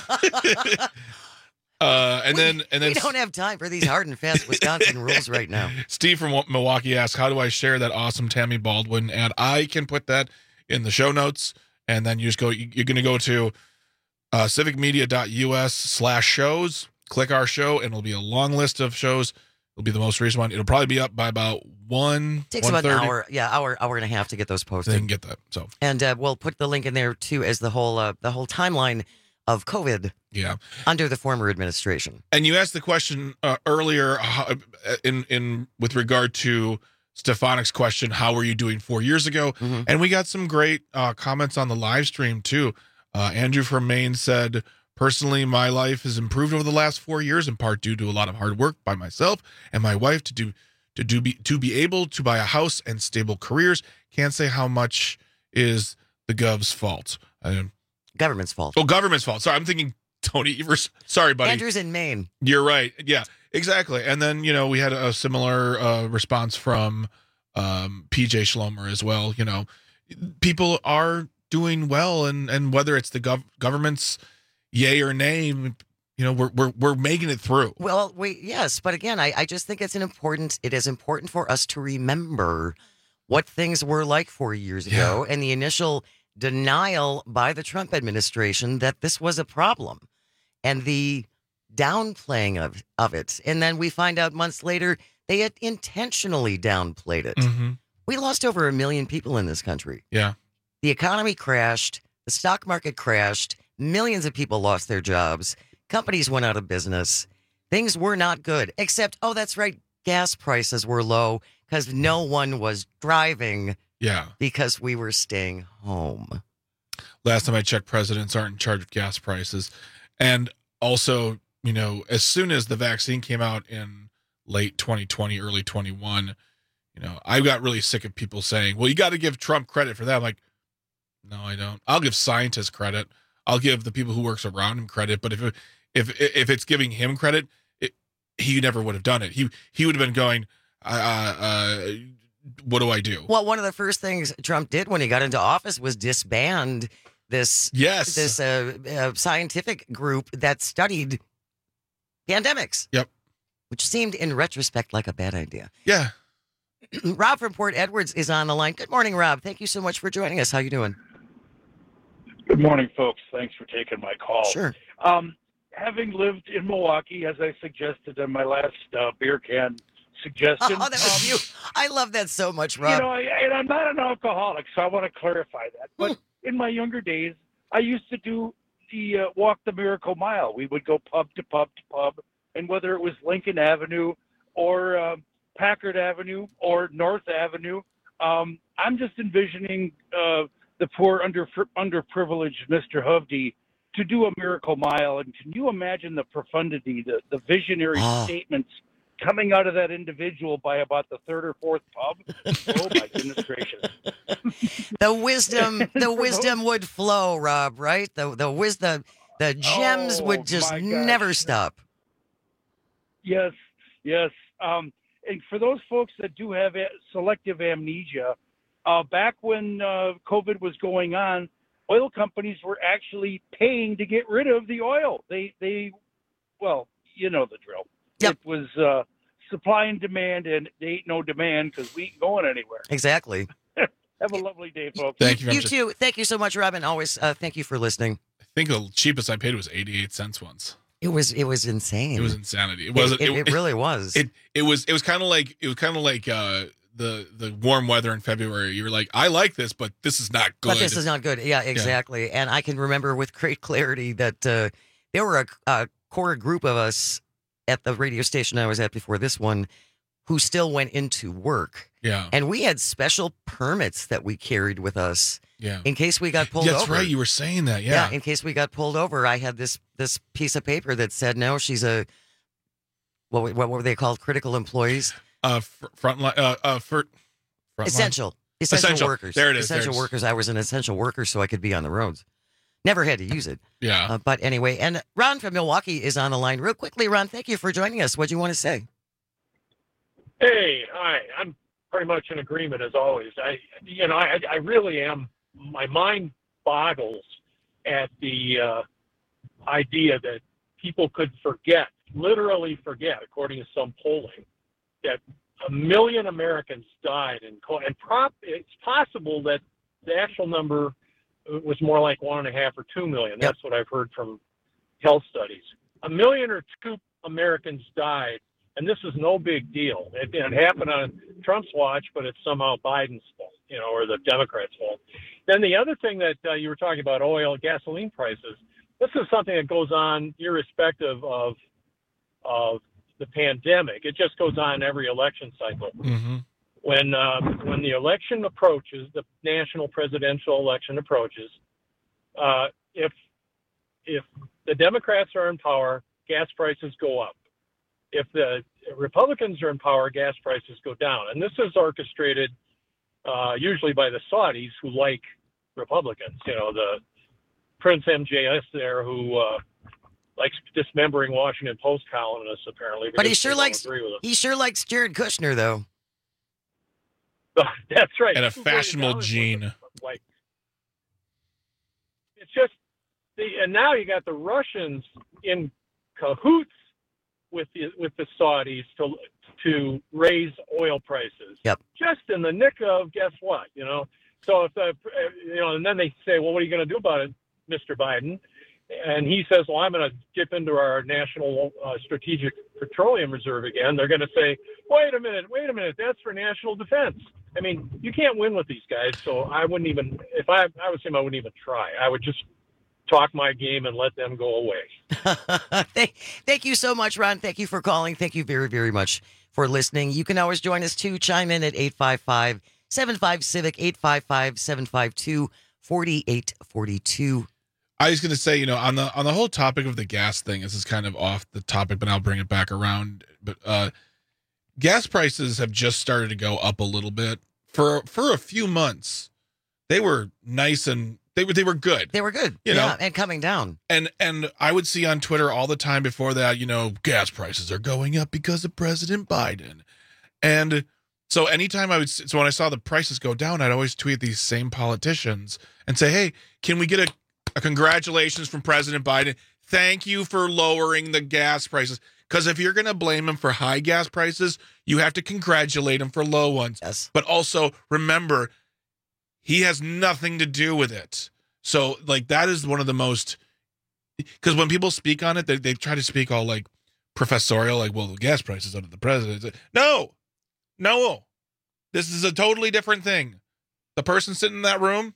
uh, and we, then, and then we don't have time for these hard and fast Wisconsin rules right now. Steve from Milwaukee asks, "How do I share that awesome Tammy Baldwin ad?" I can put that in the show notes, and then you just go. You're going to go to uh, civicmedia.us slash shows. Click our show, and it'll be a long list of shows. It'll be the most recent one. It'll probably be up by about one. Takes about an hour, yeah, hour, hour and a half to get those posted. They can get that. So, and uh, we'll put the link in there too as the whole uh, the whole timeline of COVID. Yeah, under the former administration. And you asked the question uh, earlier uh, in in with regard to Stefanik's question, "How were you doing four years ago?" Mm-hmm. And we got some great uh, comments on the live stream too. Uh, Andrew from Maine said, "Personally, my life has improved over the last four years, in part due to a lot of hard work by myself and my wife to do to do be to be able to buy a house and stable careers. Can't say how much is the gov's fault. Um, government's fault. Oh, government's fault. Sorry, I'm thinking Tony Evers. Sorry, buddy. Andrew's in Maine. You're right. Yeah, exactly. And then you know we had a similar uh, response from um, P J Schlomer as well. You know, people are doing well, and and whether it's the gov- government's yay or nay, you know, we're we're we're making it through. Well, we yes, but again, I, I just think it's an important. It is important for us to remember what things were like four years ago, yeah. and the initial denial by the Trump administration that this was a problem, and the downplaying of of it, and then we find out months later they had intentionally downplayed it. Mm-hmm. We lost over a million people in this country. Yeah, the economy crashed, the stock market crashed. Millions of people lost their jobs. Companies went out of business. Things were not good, except, oh, that's right, gas prices were low because no one was driving. Yeah. Because we were staying home. Last time I checked, presidents aren't in charge of gas prices. And also, you know, as soon as the vaccine came out in late twenty twenty, early twenty-one, you know, I got really sick of people saying, well, you got to give Trump credit for that. I'm like, no, I don't. I'll give scientists credit. I'll give the people who works around him credit, but if if if it's giving him credit, it, he never would have done it. He he would have been going, uh, uh, what do I do? Well, one of the first things Trump did when he got into office was disband this yes this uh, uh, scientific group that studied pandemics. Yep, which seemed in retrospect like a bad idea. Yeah. Rob from Port Edwards is on the line. Good morning, Rob. Thank you so much for joining us. How you doing? Good morning, folks. Thanks for taking my call. Sure. Um, having lived in Milwaukee, as I suggested in my last uh, beer can suggestion. Oh, that was um, you. I love that so much, Rob. You know, I, and I'm not an alcoholic, so I want to clarify that. But in my younger days, I used to do the uh, Walk the Miracle Mile. We would go pub to pub to pub, and whether it was Lincoln Avenue or uh, Packard Avenue or North Avenue, um, I'm just envisioning uh, the poor under underprivileged Mister Hovde to do a miracle mile. And can you imagine the profundity, the, the visionary oh. statements coming out of that individual by about the third or fourth pub? Oh my goodness gracious. The wisdom, the wisdom would flow, Rob, right? The the wisdom, the gems Oh, would just my gosh. never stop. Yes, yes. Um, and for those folks that do have a- selective amnesia, uh, back when uh, COVID was going on, oil companies were actually paying to get rid of the oil. They, they, well, you know the drill. Yep. It was uh, supply and demand, and there ain't no demand because we ain't going anywhere. Exactly. Have a lovely day, folks. Thank you very You much. too. Thank you so much, Robin. Always uh, thank you for listening. I think the cheapest I paid was eighty-eight cents once. It was it was insane. It was insanity. It It, wasn't. it, it really was. It it was it was kind of like it was kind of like uh, the the warm weather in February. You were like, I like this, but this is not good. But this is not good. Yeah, exactly. And I can remember with great clarity that uh, there were a, a core group of us at the radio station I was at before this one who still went into work. Yeah. And we had special permits that we carried with us Yeah. in case we got pulled That's over. right. You were saying that. Yeah. in case we got pulled over, I had this this piece of paper that said, no, she's a, what, what were they called? Critical employees? Uh, fr- front line. Uh, uh, for front Essential. line? Essential. Essential workers. There it is. Essential There it is. workers. I was an essential worker, so I could be on the roads. Never had to use it. Yeah. Uh, but anyway, and Ron from Milwaukee is on the line. Real quickly, Ron, thank you for joining us. What do you want to say? Hey, hi. I'm pretty much in agreement as always. I, you know, I, I really am. My mind boggles at the uh, idea that people could forget, literally forget, according to some polling, that a million Americans died in COVID. And prop, it's possible that the actual number was more like one and a half or two million. That's what I've heard from health studies. A million or two Americans died. And this is no big deal. It, it happened on Trump's watch, but it's somehow Biden's fault, you know, or the Democrats' fault. Then the other thing that uh, you were talking about, oil, gasoline prices, this is something that goes on irrespective of of the pandemic. It just goes on every election cycle. Mm-hmm. When uh, when the election approaches, the national presidential election approaches, uh, if if the Democrats are in power, gas prices go up. If the Republicans are in power, gas prices go down. And this is orchestrated uh, usually by the Saudis who like Republicans. You know, the Prince M J S there who uh, likes dismembering Washington Post columnists, apparently. But he because sure they don't likes agree with him. he sure likes Jared Kushner, though. That's right. And a Two billion fashionable dollars gene. worth of, Like, it's just the, and now you got the Russians in cahoots with the with the Saudis to to raise oil prices. Yep. Just in the nick of guess what, you know. So if the you know, and then they say, well, what are you going to do about it, Mister Biden? And he says, well, I'm going to dip into our national uh, strategic petroleum reserve again. They're going to say, wait a minute, wait a minute, that's for national defense. I mean, you can't win with these guys. So I wouldn't even, if I, I was him, I wouldn't even try. I would just talk my game and let them go away. thank, thank you so much, Ron. Thank you for calling. Thank you very, very much for listening. You can always join us too. Chime in at eight five five, seven five, Civic, eight five five, seven five two, four eight four two. I was going to say, you know, on the on the whole topic of the gas thing, this is kind of off the topic, but I'll bring it back around. But uh, gas prices have just started to go up a little bit for for a few months. They were nice and they were they were good. They were good, you yeah, know, and coming down. And and I would see on Twitter all the time before that, you know, gas prices are going up because of President Biden. And so anytime I would, so when I saw the prices go down, I'd always tweet these same politicians and say, hey, can we get a A congratulations from President Biden. Thank you for lowering the gas prices. Because if you're going to blame him for high gas prices, you have to congratulate him for low ones. Yes. But also remember, he has nothing to do with it. So, like, that is one of the most, because when people speak on it, they, they try to speak all like professorial, like, well, the gas prices under the president. No, no, this is a totally different thing. The person sitting in that room.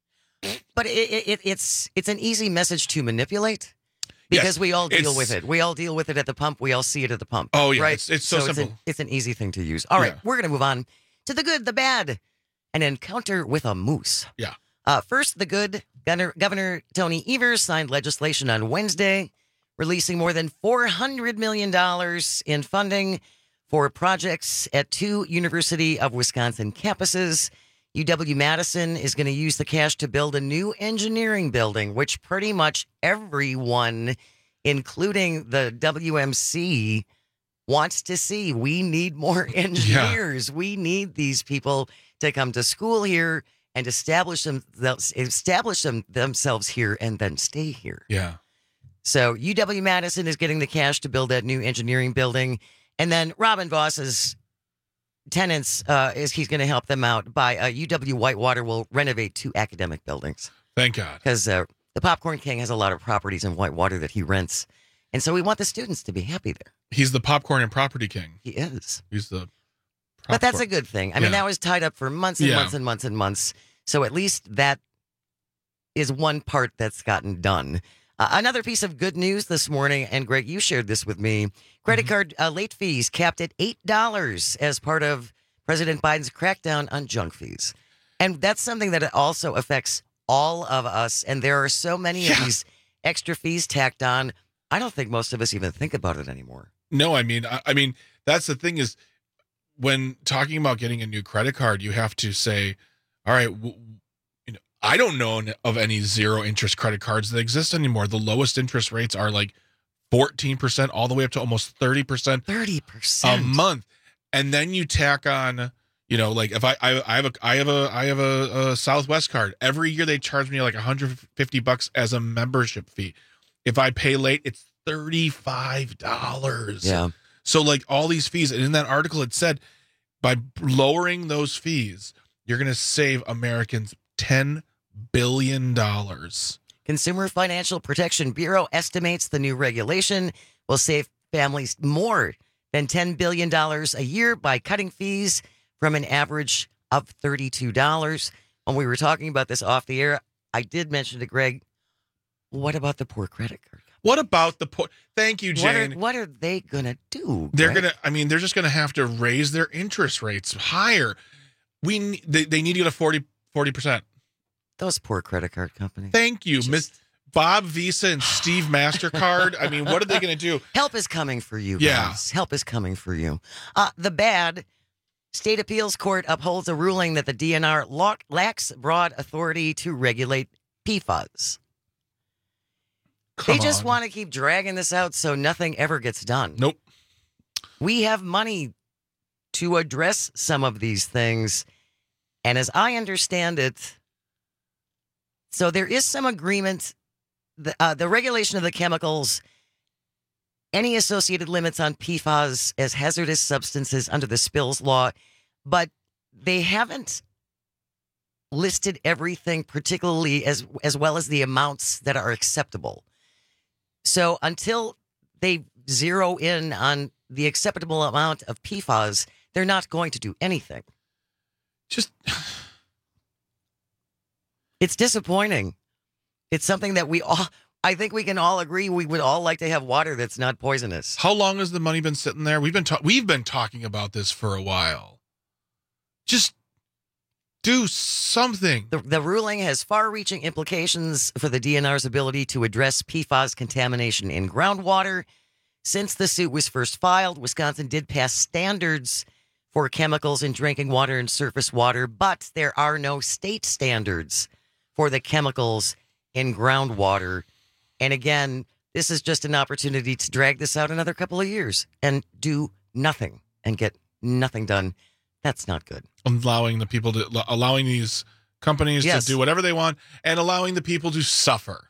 But it, it, it's it's an easy message to manipulate because Yes, we all deal it's- with it. We all deal with it at the pump. We all see it at the pump. Oh, yeah, right? it's- it's so It's simple. an, it's an easy thing to use. All right, Yeah. we're going to move on to the good, the bad, an encounter with a moose. Yeah. Uh, first, the good. Governor, Governor Tony Evers signed legislation on Wednesday, releasing more than four hundred million dollars in funding for projects at two University of Wisconsin campuses. U W-Madison is going to use the cash to build a new engineering building, which pretty much everyone, including the W M C, wants to see. We need more engineers. We need these people to come to school here and establish them, establish them themselves here and then stay here. Yeah. So U W-Madison is getting the cash to build that new engineering building. And then Robin Voss's tenants, uh, is he's going to help them out by uh, U W-Whitewater will renovate two academic buildings. Thank God. Because uh, the Popcorn King has a lot of properties in Whitewater that he rents. And so we want the students to be happy there. He's the popcorn and property king. He is. He's the popcorn. But that's a good thing. I mean, Yeah. that was tied up for months and Yeah. months and months and months. So at least that is one part that's gotten done. Uh, another piece of good news this morning, and Greg, you shared this with me. Credit Mm-hmm. card uh, late fees capped at eight dollars as part of President Biden's crackdown on junk fees. And that's something that also affects all of us. And there are so many Yeah. of these extra fees tacked on. I don't think most of us even think about it anymore. No, I mean, I, I mean, that's the thing is when talking about getting a new credit card, you have to say, all right, w- you know, I don't know of any zero interest credit cards that exist anymore. The lowest interest rates are like fourteen percent all the way up to almost thirty percent thirty percent a month. And then you tack on, you know, like if I, I, I have a, I have a, I have a, a Southwest card. Every year they charge me like one hundred fifty bucks as a membership fee. If I pay late, it's thirty-five dollars. Yeah. So like all these fees, and in that article it said by lowering those fees, you're going to save Americans ten billion dollars. Consumer Financial Protection Bureau estimates the new regulation will save families more than ten billion dollars a year by cutting fees from an average of thirty-two dollars. When we were talking about this off the air, I did mention to Greg, what about the poor credit card? What about the poor? Thank you, What Jane. are, what are they going to do? They're Greg? gonna. I mean, they're just gonna have to raise their interest rates higher. We ne- they, they need to get a forty percent. Those poor credit card companies. Thank you, Miss Bob Visa and Steve Mastercard. I mean, what are they gonna do? Help is coming for you, Yeah. guys. Help is coming for you. Uh, the bad state appeals court upholds a ruling that the D N R lock, lacks broad authority to regulate P FAS. Come they just on. want to keep dragging this out so nothing ever gets done. Nope. We have money to address some of these things. And as I understand it, so there is some agreement. The, uh, the regulation of the chemicals, any associated limits on P FAS as hazardous substances under the spills law, but they haven't listed everything, particularly as as well as the amounts that are acceptable. So until they zero in on the acceptable amount of P FAS, they're not going to do anything. Just it's disappointing. It's something that we all, I think we can all agree we would all like to have water that's not poisonous. How long has the money been sitting there? We've been ta- we've been talking about this for a while. Just do something. The, the ruling has far-reaching implications for the D N R's ability to address P FAS contamination in groundwater. Since the suit was first filed, Wisconsin did pass standards for chemicals in drinking water and surface water, but there are no state standards for the chemicals in groundwater. And again, this is just an opportunity to drag this out another couple of years and do nothing and get nothing done. That's not good. Allowing the people to allowing these companies Yes. to do whatever they want and allowing the people to suffer.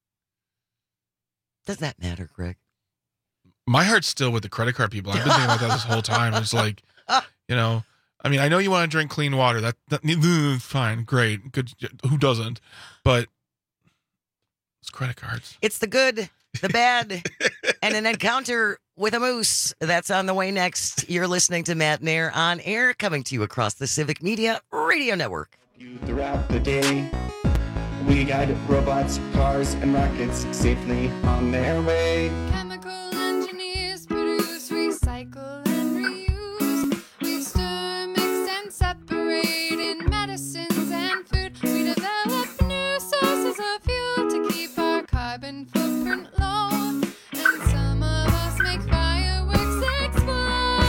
Does that matter, Greg? My heart's still with the credit card people. I've been thinking about that this whole time. It's like, you know, I mean, I know you want to drink clean water. That, that fine, great, good. Who doesn't? But it's credit cards. It's the good, the bad, and an encounter with a moose. That's on the way next. You're listening to Matt Nair on air, coming to you across the Civic Media Radio Network. Throughout the day, we guide robots, cars, and rockets safely on their way. Chemical engineers produce, recycle, and reuse. We store, mix, and separate in medicines and food. We develop new sources of fuel to keep our carbon footprint low. And some of us make fireworks explode.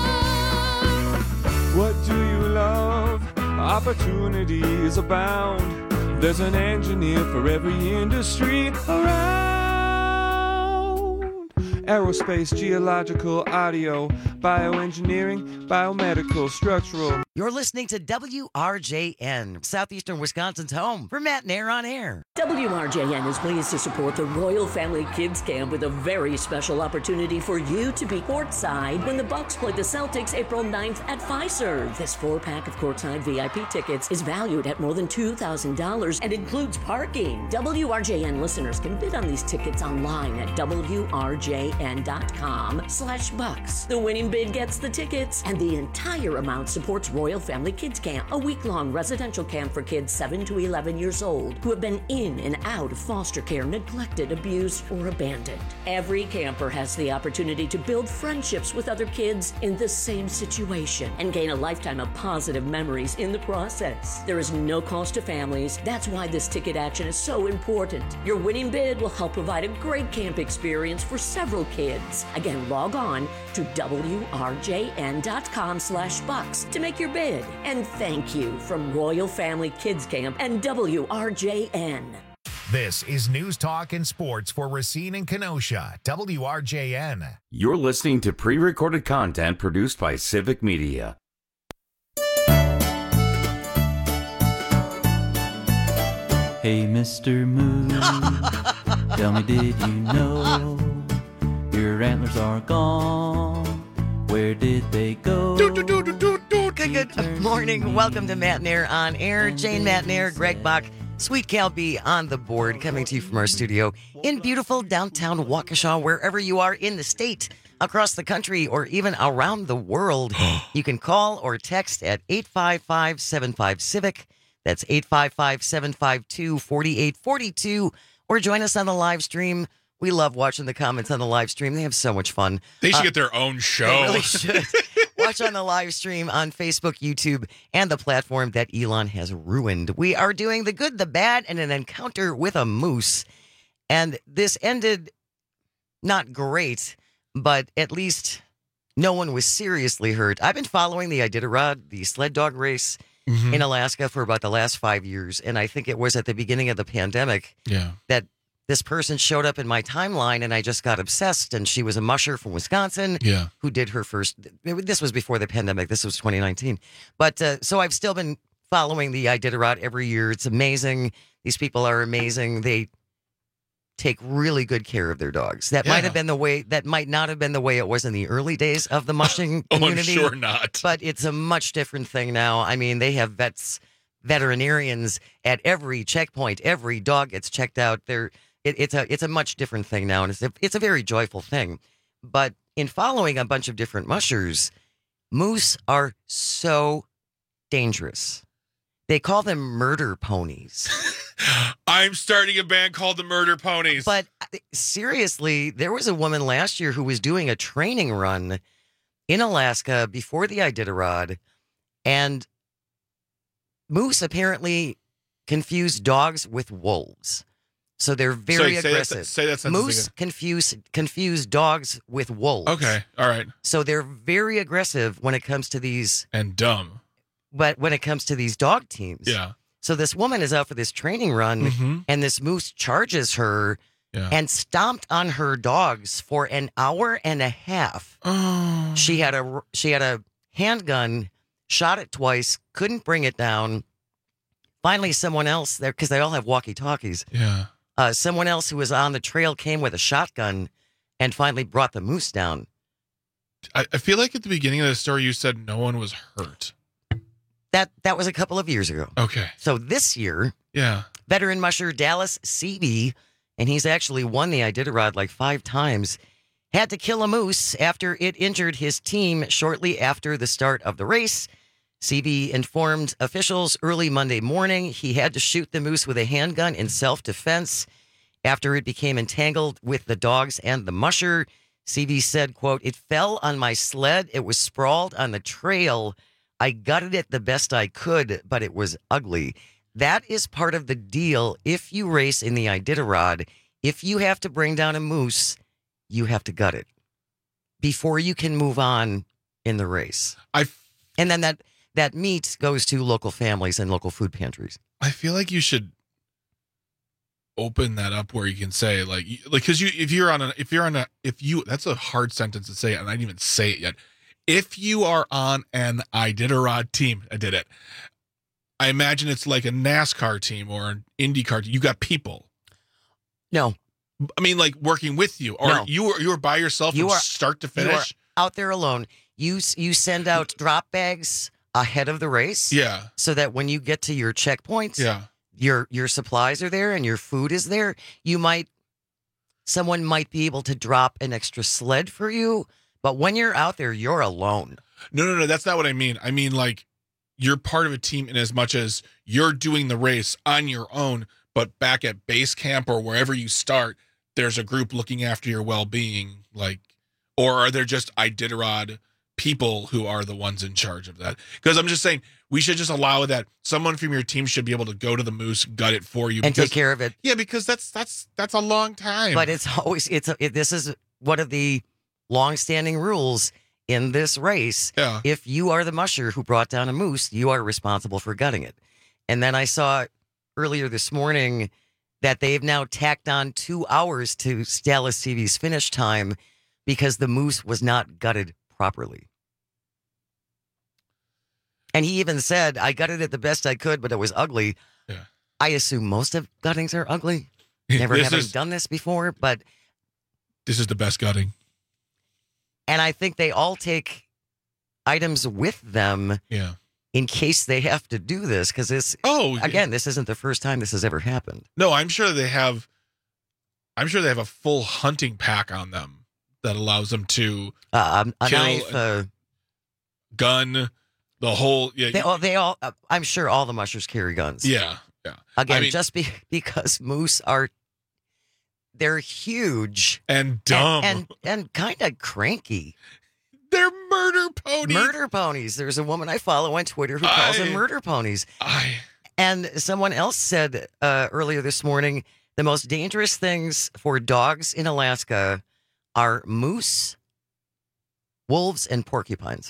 What do you love? Opportunities abound. There's an engineer for every industry around. aerospace, geological, audio, bioengineering, biomedical, structural. You're listening to W R J N, Southeastern Wisconsin's home for Matt Nair on Air. W R J N is pleased to support the Royal Family Kids Camp with a very special opportunity for you to be courtside when the Bucks play the Celtics April ninth at Fiserv. This four-pack of courtside V I P tickets is valued at more than two thousand dollars and includes parking. W R J N listeners can bid on these tickets online at W R J N dot com slash bucks. The winning bid gets the tickets, and the entire amount supports Royal Family Kids Camp, a week-long residential camp for kids seven to eleven years old who have been in and out of foster care, neglected, abused, or abandoned. Every camper has the opportunity to build friendships with other kids in the same situation and gain a lifetime of positive memories in the process. There is no cost to families. That's why this ticket action is so important. Your winning bid will help provide a great camp experience for several kids. Again, log on to W R J N dot com slash bucks to make your bid. And thank you from Royal Family Kids Camp and W R J N. This is News Talk and Sports for Racine and Kenosha, W R J N. You're listening to pre-recorded content produced by Civic Media. Hey, Mister Moon, tell me, did you know your antlers are gone? Where did they go? Good, good morning. Welcome to Matt Nair on Air. Jane Matt Nair, Greg Bach, Sweet Cal B on the board, coming to you from our studio in beautiful downtown Waukesha, wherever you are in the state, across the country, or even around the world. You can call or text at eight five five, seven five, Civic. That's eight five five, seven five two, four eight four two. Or join us on the live stream. We love watching the comments on the live stream. They have so much fun. They should Uh, get their own show. They really should. Watch on the live stream on Facebook, YouTube, and the platform that Elon has ruined. We are doing the good, the bad, and an encounter with a moose. And this ended not great, but at least no one was seriously hurt. I've been following the Iditarod, the sled dog race Mhm. in Alaska for about the last five years. And I think it was at the beginning of the pandemic Yeah. that this person showed up in my timeline, and I just got obsessed. And she was a musher from Wisconsin Yeah. who did her first. This was before the pandemic. This was twenty nineteen. But uh, so I've still been following the Iditarod every year. It's amazing. These people are amazing. They take really good care of their dogs. That might Yeah. have been the way, that might not have been the way it was in the early days of the mushing Oh, I'm community. sure not. But it's a much different thing now. I mean, they have vets, veterinarians at every checkpoint. Every dog gets checked out. They're, it, it's a it's a much different thing now, and it's a, it's a very joyful thing. But in following a bunch of different mushers, moose are so dangerous. They call them murder ponies. I'm starting a band called the Murder Ponies. But seriously, there was a woman last year who was doing a training run in Alaska before the Iditarod, and moose apparently confuse dogs with wolves. So they're very Sorry, say that- aggressive. say that sentence Moose again. confuse confuse dogs with wolves. Okay, all right. So they're very aggressive when it comes to these, And dumb. but when it comes to these dog teams. Yeah. So this woman is out for this training run, Mhm. and this moose charges her Yeah. and stomped on her dogs for an hour and a half. Oh. She had a she had a handgun, shot it twice, couldn't bring it down. Finally, someone else there, because they all have walkie-talkies. Yeah. Uh, someone else who was on the trail came with a shotgun and finally brought the moose down. I, I feel like at the beginning of the story you said no one was hurt. That that was a couple of years ago. Okay. So this year, Yeah. veteran musher Dallas Seavey, and he's actually won the Iditarod like five times, had to kill a moose after it injured his team shortly after the start of the race. Seavey informed officials early Monday morning he had to shoot the moose with a handgun in self-defense after it became entangled with the dogs and the musher. Seavey said, quote, "It fell on my sled. It was sprawled on the trail. I gutted it the best I could, but it was ugly." That is part of the deal. If you race in the Iditarod, if you have to bring down a moose, you have to gut it before you can move on in the race. I and then that that meat goes to local families and local food pantries. I feel like you should open that up where you can say like, you- like, cause you, if you're on a, if you're on a, if you, that's a hard sentence to say, and I didn't even say it yet. If you are on an Iditarod team, I did it. I imagine it's like a NASCAR team or an IndyCar team. You got people. No. I mean, like working with you, or No. you were you were by yourself You from are- start to You are finish. out there alone. You s- you send out drop bags ahead of the race. Yeah. So that when you get to your checkpoints, Yeah. your your supplies are there and your food is there. You might someone might be able to drop an extra sled for you, but when you're out there, you're alone. No, no, no. That's not what I mean. I mean, like, you're part of a team in as much as you're doing the race on your own, but back at base camp or wherever you start, there's a group looking after your well-being. Like, or are there just Iditarod people who are the ones in charge of that? Because I'm just saying we should just allow that someone from your team should be able to go to the moose, gut it for you, And because- take care of it. Yeah, because that's that's that's a long time. But it's always it's a, it, this is one of the long-standing rules in this race. Yeah. If you are the musher who brought down a moose, you are responsible for gutting it. And then I saw earlier this morning that they've now tacked on two hours to Dallas T V's finish time because the moose was not gutted properly. And he even said, I gutted it the best I could, but it was ugly. Yeah. I assume most of guttings are ugly. Never This having is- done this before, but This is the best gutting. and I think they all take items with them Yeah. in case they have to do this because this. Oh, again, this isn't the first time this has ever happened. No, I'm sure they have. I'm sure they have a full hunting pack on them that allows them to Uh, um, a kill, knife, uh, gun, the whole. Yeah, they all. They all. Uh, I'm sure all the mushers carry guns. yeah, yeah. Again, I mean, just be, because moose are. They're huge and dumb and and, and kind of cranky. They're murder ponies. Murder ponies. There's a woman I follow on Twitter who calls I- them murder ponies. I, And someone else said uh, earlier this morning the most dangerous things for dogs in Alaska are moose, wolves, and porcupines.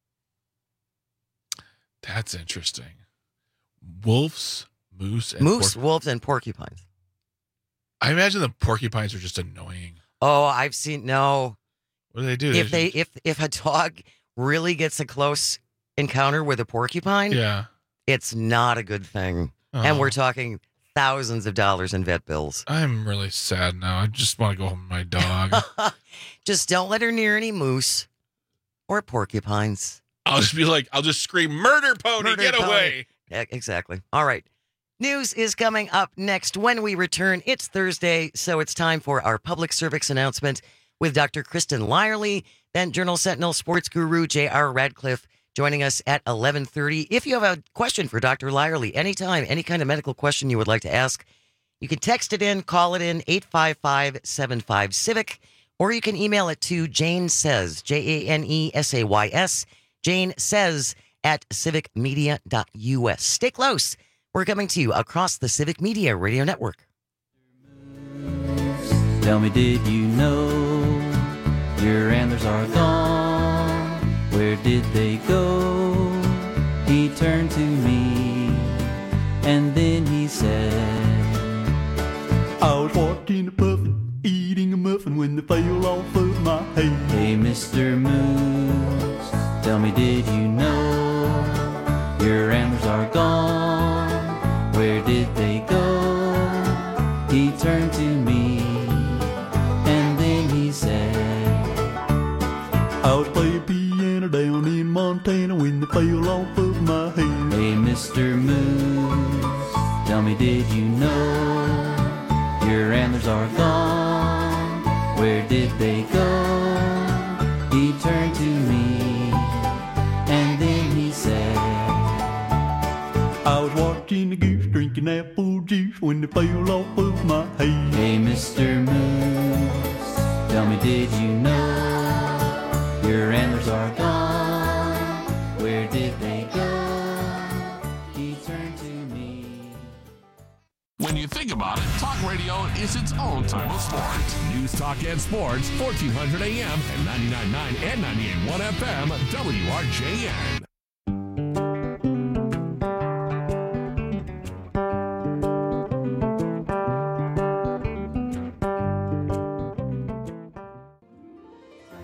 That's interesting. Wolves, moose, and Moose, porc- wolves, and porcupines. I imagine the porcupines are just annoying. Oh, I've seen no. What do they do? If they if if a dog really gets a close encounter with a porcupine, yeah, it's not a good thing. And Oh. we're talking thousands of dollars in vet bills. I'm really sad now. I just want to go home with my dog. Just don't let her near any moose or porcupines. I'll just be like, I'll just scream, "Murder pony, Murder get pony." away!" Yeah, exactly. All right. News is coming up next when we return. It's Thursday, so it's time for our public service announcement with Doctor Kristen Lyerly, then Journal Sentinel sports guru J R Radcliffe joining us at eleven thirty. If you have a question for Doctor Lyerly, anytime, any kind of medical question you would like to ask, you can text it in, call it in, eight five five, seven five, civic, or you can email it to Jane Says, J A N E S A Y S, Jane Says at civic media dot U S. Stay close. We're coming to you across the Civic Media Radio Network. Tell me, did you know your antlers are gone? Where did they go? He turned to me, and then he said, I was walking a puffin, eating a muffin when they fell off of my head. Hey, Mister Moose, tell me, did you know your antlers are gone? Where did they go? He turned to me, and then he said, I was playing piano down in Montana when they fell off of my head. Hey, Mister Moose, tell me, did you know your antlers are gone? Where did they go? He turned to me, and then he said, I was watching the goose drinking apple juice when they fell off of my head. Hey, Mister Moose, tell me, did you know your antlers are gone? Where did they go? He turned to me. When you think about it, talk radio is its own type of sport. News, talk, and sports, fourteen hundred A M and ninety-nine point nine and ninety-eight point one F M, W R J N.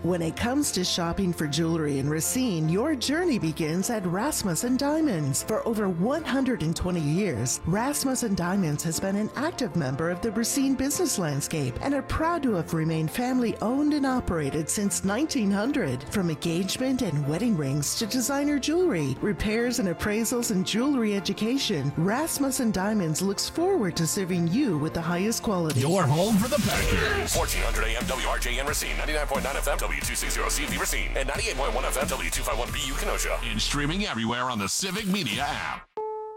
When it comes to shopping for jewelry in Racine, your journey begins at Rasmussen Diamonds. For over one hundred twenty years, Rasmussen Diamonds has been an active member of the Racine business landscape and are proud to have remained family-owned and operated since nineteen hundred. From engagement and wedding rings to designer jewelry, repairs and appraisals and jewelry education, Rasmussen Diamonds looks forward to serving you with the highest quality. Your home for the Packers. fourteen hundred A M W R J N Racine, ninety-nine point nine F M W two sixty C V Racine, and ninety-eight point one F M W two fifty-one B U Kenosha. And streaming everywhere on the Civic Media app.